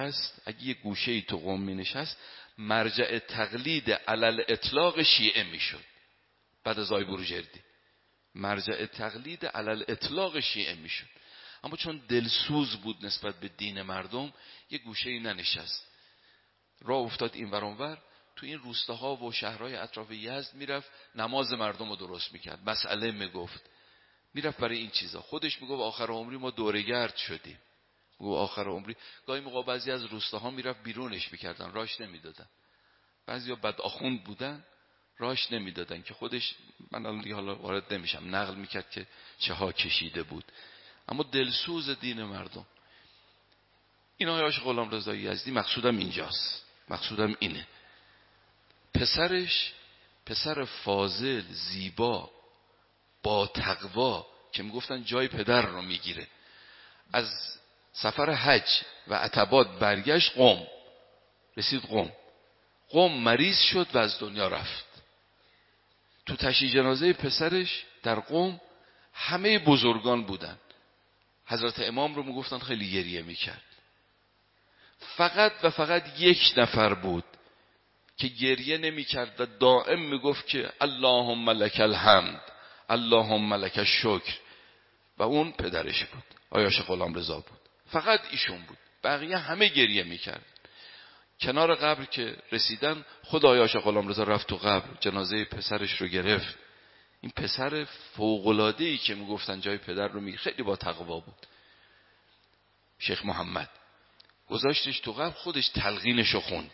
می نشست، مرجع تقلید علل اطلاق شیعه میشد. بعد از آقای بروجردی مرجع تقلید علل اطلاق شیعه میشد. اما چون دلسوز بود نسبت به دین مردم، یه گوشه‌ای ننشست، راه افتاد این ور اون ور، تو این روستاها و شهرهای اطراف یزد میرفت نماز مردم رو درست میکرد، مسئله میگفت، میرفت برای این چیزا. خودش میگفت آخر عمری ما دوره‌گرد شدیم. میگفت آخر عمری گاهی موقع بعضی از روستاها میرفت بیرونش میکردن، راش نمیدادن. بعضیا بد آخوند بودن، راش نمیدادن که خودش، من الان دیگه حالا وارد نمیشم، نقل میکرد که چه ها کشیده بود. اما دلسوز دین مردم. این آقای غلامرضا یزدی مقصودم اینجاست، مقصودم اینه. پسرش پسر فاضل، زیبا، با تقوا که میگفتن جای پدر رو میگیره، از سفر حج و عتبات برگشت قم، رسید قم مریض شد و از دنیا رفت. تو تشییع جنازه پسرش در قم همه بزرگان بودن. حضرت امام رو میگفتن خیلی گریه میکرد. فقط و فقط یک نفر بود که گریه نمیکرد و دائم میگفت که اللهم لک الحمد، اللهم لک الشکر، و اون پدرش بود، آقا غلامرضا بود. فقط ایشون بود، بقیه همه گریه میکرد. کنار قبر که رسیدن، خود آقا غلامرضا رفت تو قبر، جنازه پسرش رو گرفت. این پسر فوق‌العاده‌ای که میگفتن جای پدر رو میگیره، خیلی با تقوا بود. شیخ محمد گذاشتش تو قبر، خودش تلقینش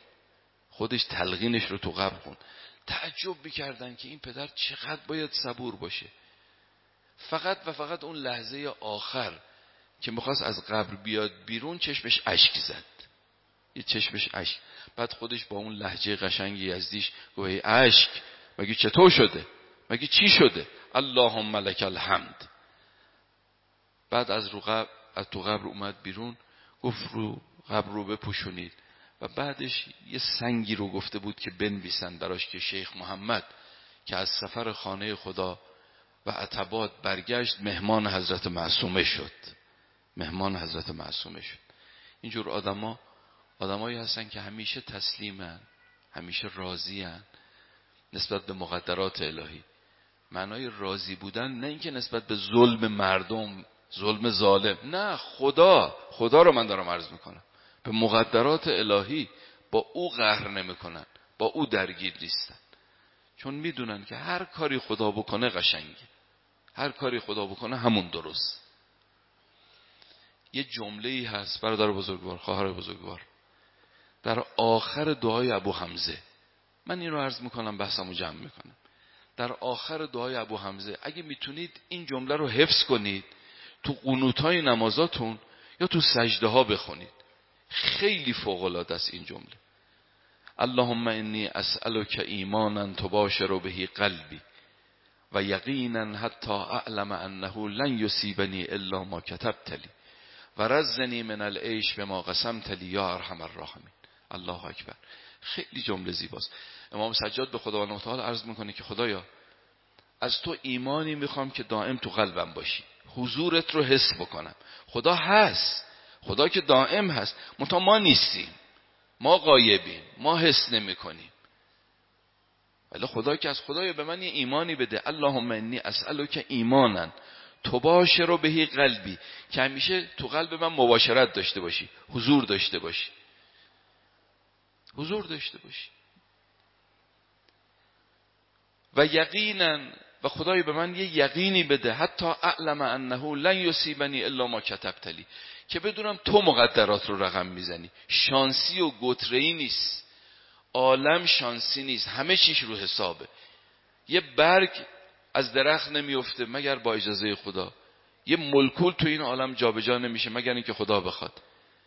رو تو قبر خوند. تعجب میکردن که این پدر چقدر باید صبور باشه. فقط و فقط اون لحظه آخر که میخواست از قبر بیاد بیرون، چشمش اشک زد، یه چشمش اشک. بعد خودش با اون لهجه قشنگ یزدیش گفت اشک مگه چطور شده، مگه چی شده، اللهم لک الحمد. بعد از تو قبر اومد بیرون، گفت رو قبر رو بپوشونید، و بعدش یه سنگی رو گفته بود که بنویسن براش که شیخ محمد که از سفر خانه خدا و عتبات برگشت، مهمان حضرت معصومه شد. اینجور آدمایی هستن که همیشه تسلیمن، همیشه راضی‌ان نسبت به مقدرات الهی. معنای راضی بودن نه اینکه نسبت به ظلم مردم، ظلم ظالم، نه، خدا رو من دارم عرض میکنم، به مقدرات الهی با او قهر نمیکنن، با او درگیر نیستن، چون میدونن که هر کاری خدا بکنه قشنگه، هر کاری خدا بکنه همون درست. یه جمله‌ای هست برادر بزرگوار، خواهر بزرگوار، در آخر دعای ابو حمزه، من این رو عرض میکنم، بحثمو جمع میکنم. در آخر دعای ابو حمزه اگه میتونید این جمله رو حفظ کنید تو قنوت‌های نمازاتون یا تو سجده ها بخونید. خیلی فوق العاده است این جمله. اللهم انی اسألک ایمانا تباشر به قلبی و یقینا حتی اعلم انه لن یصیبنی الا ما کتبت لی و رزنی من العیش بما قسمت لی یا ارحم الراحمین. الله اکبر. خیلی جمله زیباست. امام سجاد به خداوند متعال عرض میکنه که خدایا از تو ایمانی میخوام که دائم تو قلبم باشی، حضورت رو حس بکنم. خدا هست، خدا که دائم هست، منتها ما نیستیم، ما غایبیم، ما حس نمیکنیم. ولی خدا که از خدایا به من یه ایمانی بده. اللهم انی اسألک ایمانا تباشر به قلبی، که همیشه تو قلب من مباشرت داشته باشی، حضور داشته باشی، حضور داشته باشی. و یقینا، و خدای به من یه یقینی بده، حتی اعلم انه لن یصیبنی الا ما کتبت لی، که بدونم تو مقدرات رو رقم میزنی. شانسی و گتره‌ای نیست، عالم شانسی نیست، همه چیش رو حسابه. یه برگ از درخت نمیفته مگر با اجازه خدا، یه مولکول تو این عالم جابجا نمیشه مگر اینکه خدا بخواد.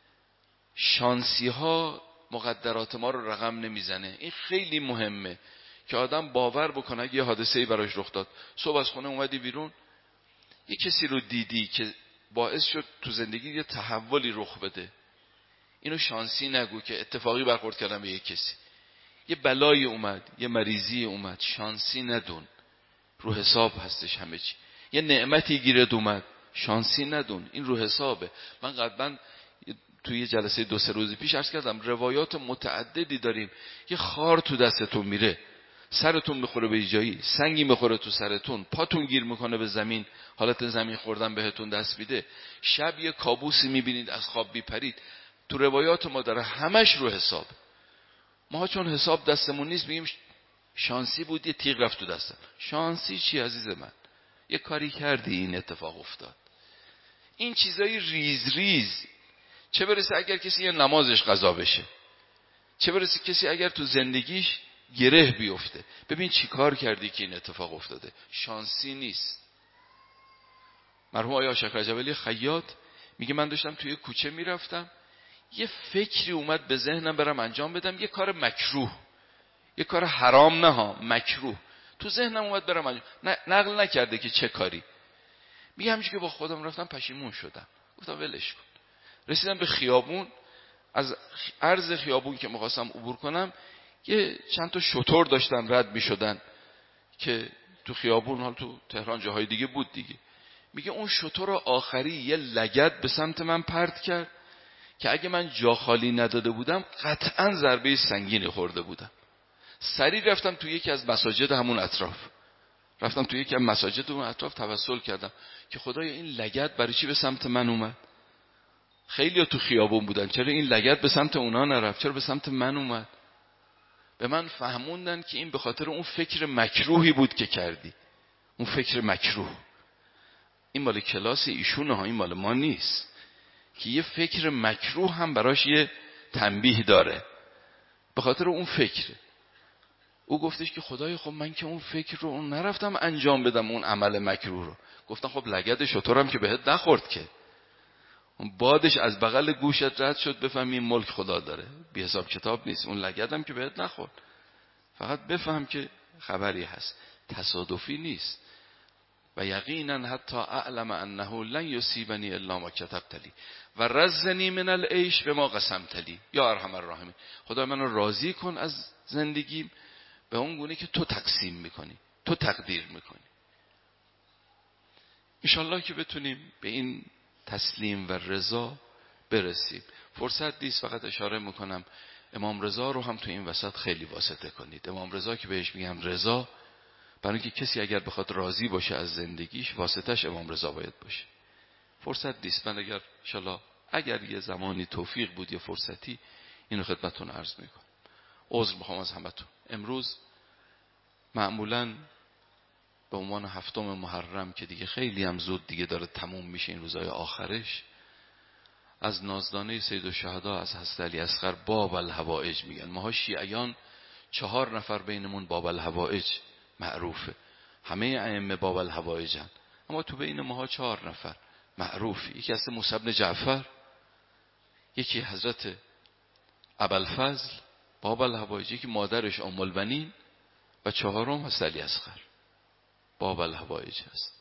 شانسی ها مقدرات ما رو رقم نمیزنه. این خیلی مهمه که آدم باور بکنه اگه یه حادثه‌ای براش رخ داد، صبح از خونه اومدی بیرون، یه کسی رو دیدی که باعث شد تو زندگی یه تحولی رخ بده، اینو شانسی نگو که اتفاقی برخورد کردم به یه کسی، یه بلایی اومد، یه مریضی اومد، شانسی ندون، رو حساب هستش همه چی. یه نعمتی گیرد اومد، شانسی ندون، این رو حسابه. من قبلا توی یه جلسه 2-3 روز پیش عرض کردم روایات متعددی داریم. یه خار تو دستتون میره، سرتون میخوره به جایی، سنگی میخوره تو سرتون، پاتون گیر میکنه به زمین، حالت زمین خوردن بهتون دست میده، شب یه کابوسی میبینید از خواب بیپرید. تو روایات ما داره، همش رو حساب. ما چون حساب دستمون نیست میگیم شانسی بود یه تیغ رفت تو دستم. شانسی چی عزیز من؟ یه کاری کردی این اتفاق افتاد. این چیزای ریز ریز، چه برسه اگر کسی یه نمازش قضا بشه، چه برسه کسی اگر تو زندگیش گره بیفته. ببین چی کار کردی که این اتفاق افتاده، شانسی نیست. مرحوم آقای شیخ رجب‌علی خیاط میگه من داشتم توی کوچه میرفتم، یه فکری اومد به ذهنم برم انجام بدم، یه کار مکروه، یه کار حرام نه ها، مکروه تو ذهنم اومد برم انجام. نقل نکرده که چه کاری. میگه همینجوری که با خودم رفتم پشیمون شدم، گفتم ولش کن. رسیدم به خیابون، از عرض خیابون که می‌خواستم عبور کنم یه چند تا شتر داشتن رد می‌شدن که تو خیابون، حال تو تهران جاهای دیگه بود دیگه. میگه اون شتر آخری یه لگد به سمت من پرت کرد که اگه من جا خالی نداده بودم قطعاً ضربه سنگینی خورده بودم. سریع رفتم تو یکی از مساجد همون اطراف، توسل کردم که خدایا این لگد برای چی به سمت من اومد؟ خیلی تو خیابون بودن، چرا این لگد به سمت اونا نرفت، چرا به سمت من اومد؟ به من فهموندن که این به خاطر اون فکر مکروهی بود که کردی. اون فکر مکروه، این مال کلاس ایشونه ها، این مال ما نیست. که یه فکر مکروه هم براش یه تنبیه داره، به خاطر اون فکره. او گفتش که خدای خب من که اون فکر رو نرفتم انجام بدم، اون عمل مکروه رو. گفتم خب لگد شترم که بهت نخورد که، اون بادش از بغل گوشت رد شد، بفهم این ملک خدا داره، بی حساب کتاب نیست. اون لگدم که بهت نخورد، فقط بفهم که خبری هست، تصادفی نیست. و یقینا حتی اعلم انه لن یصیبنی الا ما کتبت لی و رزنی من العیش بما قسمت لی یا ارحم الراحمین. خدا منو راضی کن از زندگیم به اون گونه که تو تقسیم میکنی، تو تقدیر میکنی. انشالله که بتونیم به این تسلیم و رضا برسیم. فرصت نیست، فقط اشاره میکنم امام رضا رو هم تو این وسط خیلی واسطه کنید. امام رضا که بهش میگم رضا، برای اینکه کسی اگر بخواد راضی باشه از زندگیش، واسطش امام رضا باید باشه. فرصت نیست. من اگر یه زمانی توفیق بود یا فرصتی، اینو خدمتتون عرض میکنم. عذر میخوام از همتون. امروز معمولاً به عنوان 7 محرم که دیگه خیلی هم زود دیگه داره تموم میشه، این روزهای آخرش، از نازدانه سید الشهدا از حضرت علی اصغر باب الحوائج میگن. ماها شیعیان 4 نفر بینمون باب الحوائج معروفه. همه ائمه باب الحوائجن، اما تو بین ماها 4 نفر معروفی، یکی از موسی بن جعفر، یکی حضرت ابوالفضل باب الحوائج، یکی مادرش ام البنین و 4م حضرت علی اصغر باب الحوائج هست.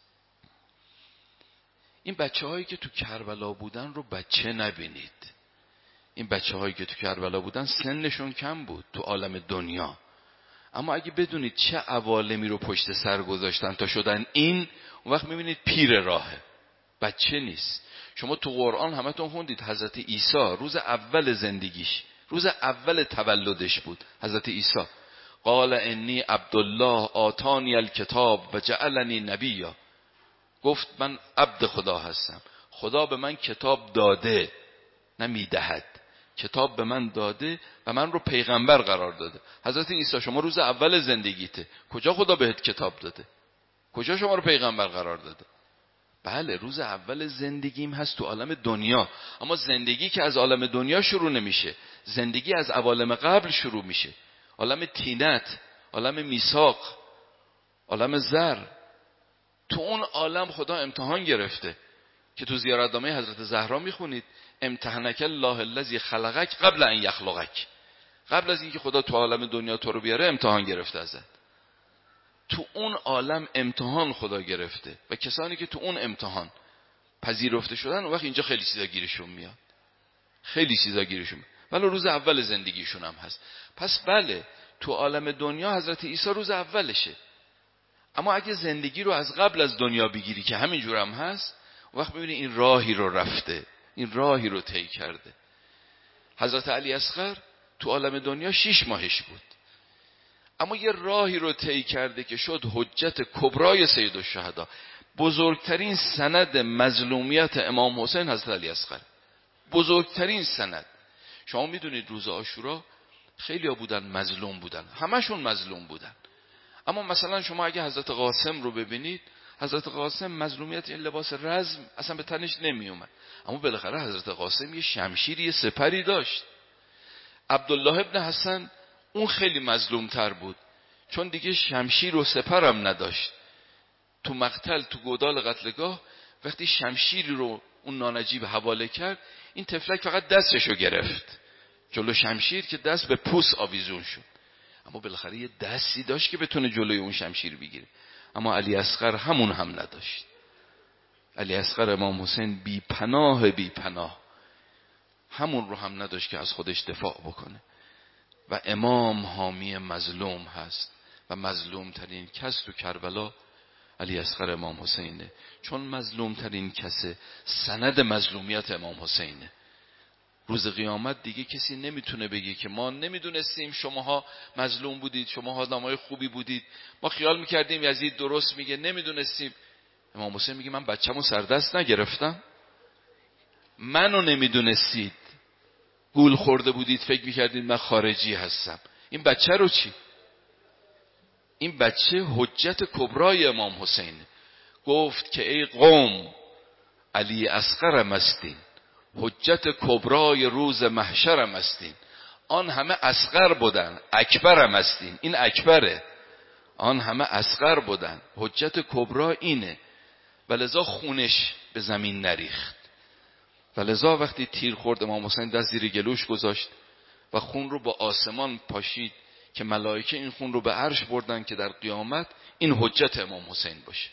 این بچه‌هایی که تو کربلا بودن رو بچه نبینید. این بچه‌هایی که تو کربلا بودن سنشون کم بود تو عالم دنیا، اما اگه بدونید چه عوالمی رو پشت سر گذاشتن تا شدن این، اون وقت میبینید پیر راهه، بچه نیست. شما تو قرآن همتون خوندید حضرت عیسی روز اول زندگیش، روز اول تولدش بود، حضرت عیسی قال انی عبدالله آتانی الکتاب و جعلنی نبیا، گفت من عبد خدا هستم، خدا به من کتاب داده، نمیدهد، کتاب به من داده و من رو پیغمبر قرار داده. حضرت عیسی شما روز اول زندگیته، کجا خدا بهت کتاب داده؟ کجا شما رو پیغمبر قرار داده؟ بله روز اول زندگیم هست تو عالم دنیا، اما زندگی که از عالم دنیا شروع نمیشه، زندگی از عوالم قبل شروع میشه. عالم طینت، عالم میثاق، عالم زر. تو اون عالم خدا امتحان گرفته که تو زیارتنامه حضرت زهرا میخونید امتحنک الله الذی خلقک قبل ان یخلقک، قبل از اینکه خدا تو عالم دنیا تو رو بیاره امتحان گرفته ازت. تو اون عالم امتحان خدا گرفته و کسانی که تو اون امتحان پذیرفته شدن، اون وقت اینجا خیلی چیزا گیرشون میاد، خیلی چیزا گیرشون میاد، ولی روز اول زندگیشون هم هست. پس بله تو عالم دنیا حضرت عیسی روز اولشه، اما اگه زندگی رو از قبل از دنیا بگیری که همینجور هم هست، اون وقت ببینی این راهی رو رفته، این راهی رو طی کرده. حضرت علی اصغر تو عالم دنیا 6 ماهش بود، اما یه راهی رو طی کرده که شد حجت کبرای سید الشهدا. بزرگترین سند مظلومیت امام حسین حضرت علی اصغر، بزرگترین سند. شما میدونید روز عاشورا خیلی ها بودن مظلوم بودن، همشون مظلوم بودن، اما مثلا شما اگه حضرت قاسم رو ببینید، حضرت قاسم مظلومیت این لباس رزم اصلا به تنش نمی اومد، اما بالاخره حضرت قاسم یه شمشیری، یه سپری داشت. عبدالله ابن حسن اون خیلی مظلوم تر بود، چون دیگه شمشیر و سپرم نداشت. تو مقتل، تو گودال قتلگاه وقتی شمشیری رو اون نانجیب حواله کرد، این تفلک فقط دستشو گرفت جلو شمشیر که دست به پوست آویزون شد، اما بالاخره یه دستی داشت که بتونه جلوی اون شمشیر بگیره. اما علی اصغر همون هم نداشت. علی اصغر امام حسین بی پناه بی پناه، همون رو هم نداشت که از خودش دفاع بکنه. و امام حامی مظلوم هست و مظلوم ترین کس تو کربلا علی اصغر امام حسینه، چون مظلوم ترین کسه، سند مظلومیت امام حسینه. روز قیامت دیگه کسی نمیتونه بگه که ما نمیدونستیم شماها مظلوم بودید، شماها آدمای خوبی بودید، ما خیال میکردیم یزید درست میگه، نمیدونستیم. امام حسین میگه من بچه‌مو سردست نگرفتم، منو نمیدونستید، گول خورده بودید، فکر میکردید من خارجی هستم. این بچه رو چی؟ این بچه حجت کبرای امام حسین. گفت که ای قوم علی اصغرم استین، حجت کبرای روز محشرم استین. آن همه اصغر بودن، اکبرم استین. این اکبره، آن همه اصغر بودن، حجت کبرا اینه. ولذا خونش به زمین نریخت، ولذا وقتی تیر خورد امام حسین دست زیر گلوش گذاشت و خون رو با آسمان پاشید که ملائکه این خون رو به عرش بردن که در قیامت این حجت امام حسین باشه،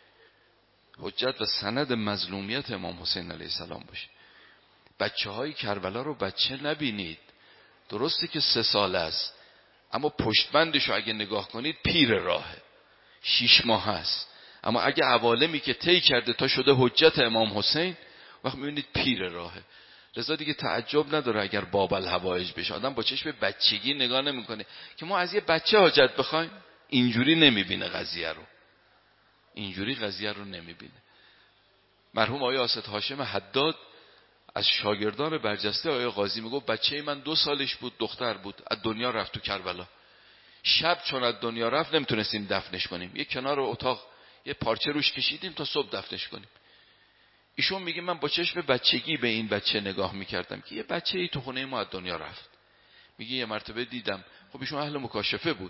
حجت و سند مظلومیت امام حسین علیه السلام باشه. بچه های کربلا رو بچه نبینید، درسته که 3 ساله است، اما پشتبندش رو اگه نگاه کنید پیر راهه، 6 ماه هست، اما اگه عوالمی که طی کرده تا شده حجت امام حسین، وقت میبینید پیر راهه. لذا دیگه تعجب نداره اگر باب الحوائج بشه. آدم با چشم بچگی نگاه نمیکنه که ما از یه بچه حاجت بخوایم، اینجوری نمیبینه قضیه رو، اینجوری قضیه رو نمیبینه. مرحوم آقای آسد هاشم حداد از شاگردان برجسته آقای قاضی میگفت بچه من 2 سالش بود، دختر بود، از دنیا رفت تو کربلا. شب چون از دنیا رفت نمیتونستیم دفنش کنیم، یه کنار اتاق یه پارچه روش کشیدیم تا صبح دفنش کنیم. ایشون میگه من با چشم بچگی به این بچه نگاه میکردم که یه بچه ای تو خونه ما از دنیا رفت. میگه یه مرتبه دیدم، خب ایشون اهل مکاشفه بود،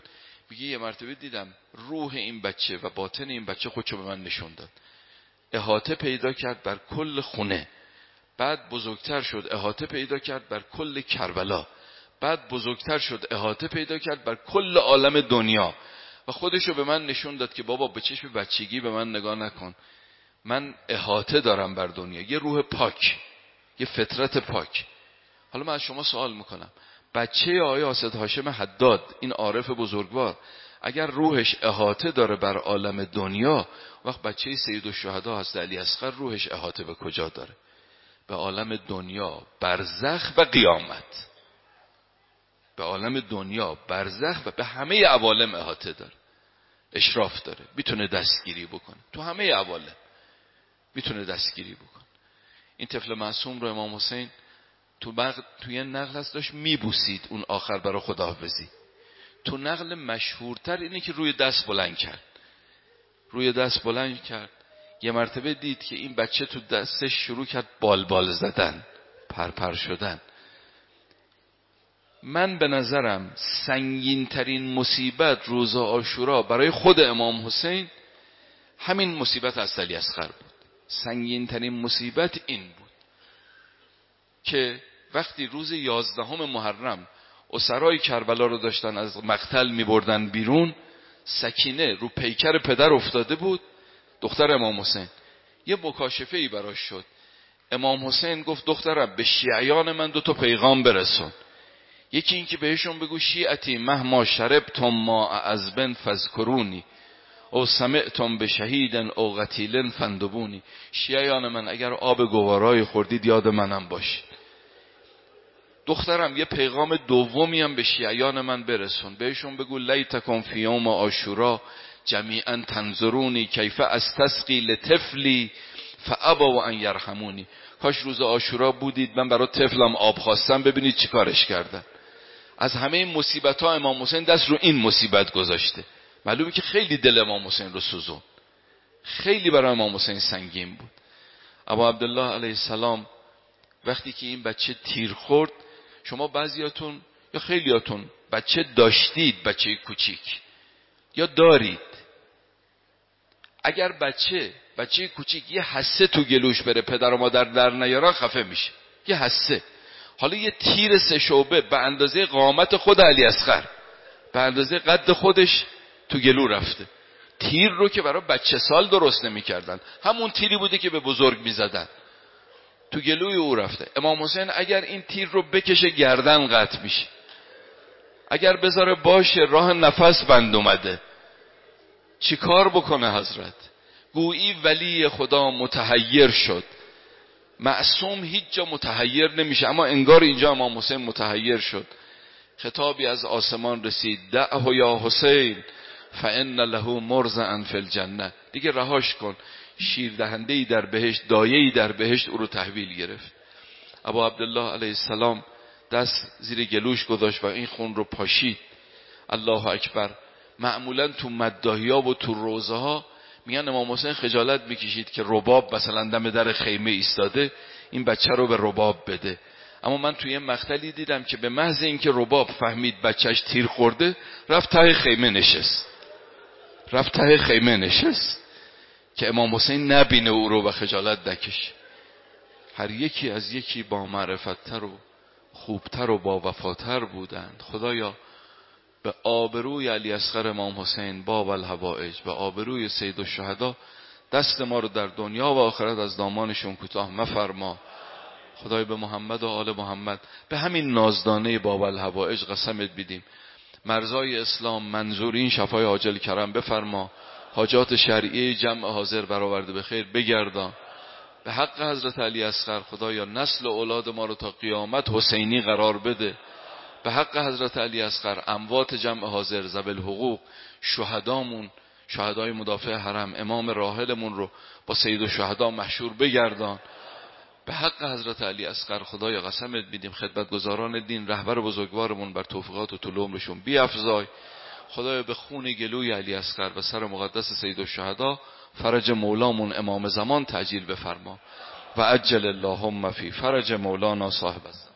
میگه یه مرتبه دیدم روح این بچه و باطن این بچه خودشو به من نشون داد. احاطه پیدا کرد بر کل خونه، بعد بزرگتر شد احاطه پیدا کرد بر کل کربلا، بعد بزرگتر شد احاطه پیدا کرد بر کل عالم دنیا و خودشو به من نشون داد که بابا به چشم بچگی به من نگاه نکن، من احاطه دارم بر دنیا، یه روح پاک، یه فطرت پاک. حالا من از شما سوال میکنم، بچه آقای حاسد هاشم حداد، این عارف بزرگوار، اگر روحش احاطه داره بر عالم دنیا، وقت بچه سید الشهدا حضرت علی اصغر روحش احاطه به کجا داره؟ به عالم دنیا، برزخ و قیامت. به عالم دنیا، برزخ و به همه عوالم احاطه داره، اشراف داره، میتونه دستگیری بکنه تو همه عوالم، میتونه دستگیری بکنه. این طفل معصوم رو امام حسین توی یه نقل هست داشت میبوسید اون آخر برای خداحافظی. تو نقل مشهورتر اینه که روی دست بلند کرد، روی دست بلند کرد. یه مرتبه دید که این بچه تو دستش شروع کرد بال زدن، پرپر شدن. من به نظرم سنگین ترین مصیبت روز عاشورا برای خود امام حسین همین مصیبت از علی اصغر بود. سنگین ترین مصیبت این بود که وقتی روز 11 محرم اسرای کربلا رو داشتن از مقتل می بردن بیرون، سکینه رو پیکر پدر افتاده بود، دختر امام حسین. یه مکاشفه ای براش شد. امام حسین گفت دخترم به شیعیان من 2 پیغام برسون. یکی این که بهشون بگو شیعتی مهما شربتم ما عذبن فذکرونی او سمعتم به شهیدن او قتیلن فندبونی. شیعیان من اگر آب گوارای خوردید یاد منم باشید. دخترم یه پیغام دومی هم به شیعیان من برسون، بهشون بگو لیتکم فی یوم عاشورا جمیعا تنظرونی کیف استسقی لطفلی فابوا ان یرحمونی. کاش روز عاشورا بودید من برای طفلم آب خواستم، ببینید چی کارش کردن. از همه این مصیبت ها امام حسین دست رو این مصیبت گذاشته. معلومه که خیلی دل امام حسین رو سوزون، خیلی برای امام حسین سنگین بود. ابا عبدالله علیه السلام وقتی که این بچه تیر خورد، شما بعضیاتون یا خیلیاتون بچه داشتید، بچه کوچیک یا دارید، اگر بچه کوچیک یه حسه تو گلوش بره پدر و مادر در نیارن خفه میشه، یه حسه. حالا یه تیر 3 شعبه به اندازه قامت خود علی اصغر، به اندازه قد خودش تو گلو رفته. تیر رو که برای بچه سال درست نمی کردن، همون تیری بوده که به بزرگ می زدن، تو گلوی او رفته. امام حسین اگر این تیر رو بکشه گردن قطع میشه، اگر بذاره باشه راه نفس بند اومده. چی کار بکنه حضرت؟ گویی ولی خدا متحیر شد. معصوم هیچ جا متحیر نمیشه، اما انگار اینجا امام حسین متحیر شد. خطابی از آسمان رسید، دعه یا حسین فان له مرضعا فی الجنه. دیگه رهاش کن، شیر دهنده‌ای در بهشت، دایه‌ای در بهشت او رو تحویل گرفت. ابا عبدالله علیه السلام دست زیر گلوش گذاشت و این خون رو پاشید. الله اکبر. معمولا تو مداحی‌ها و تو روزه ها میگن امام حسین خجالت میکشید که رباب مثلا دم در خیمه ایستاده، این بچه رو به رباب بده. اما من توی مقتلی دیدم که به محض اینکه رباب فهمید بچهش تیر خورده، رفت ته خیمه نشست که امام حسین نبینه او رو و خجالت نکشه. هر یکی از یکی با معرفت‌تر و خوبتر و با وفاتر بودند. خدایا به آبروی علی اصغر امام حسین باب الحوائج، به آبروی سید الشهدا دست ما رو در دنیا و آخرت از دامانشون کوتاه مفرما. خدای به محمد و آل محمد به همین نازدانه باب الحوائج قسمت بدیم، مرزای اسلام منظورین شفای عاجل کرم بفرما، حاجات شرعی جمع حاضر برآورده به خیر بگردان. به حق حضرت علی اصغر خدایا نسل و اولاد ما رو تا قیامت حسینی قرار بده. به حق حضرت علی اصغر اموات جمع حاضر ذوی حقوق شهدامون، شهدای مدافع حرم، امام راحلمون رو با سید الشهدا محشور بگردان. به حق حضرت علی اصغر خدایا قسمت میدیم خدمتگزاران دین، رهبر بزرگوارمون بر توفیقات و طول عمرشون بیفزای. خدایا به خون گلوی علی اصغر و سر مقدس سید الشهدا فرج مولامون امام زمان تعجیل بفرما و عجل اللهم فی فرج مولانا صاحب الزمان.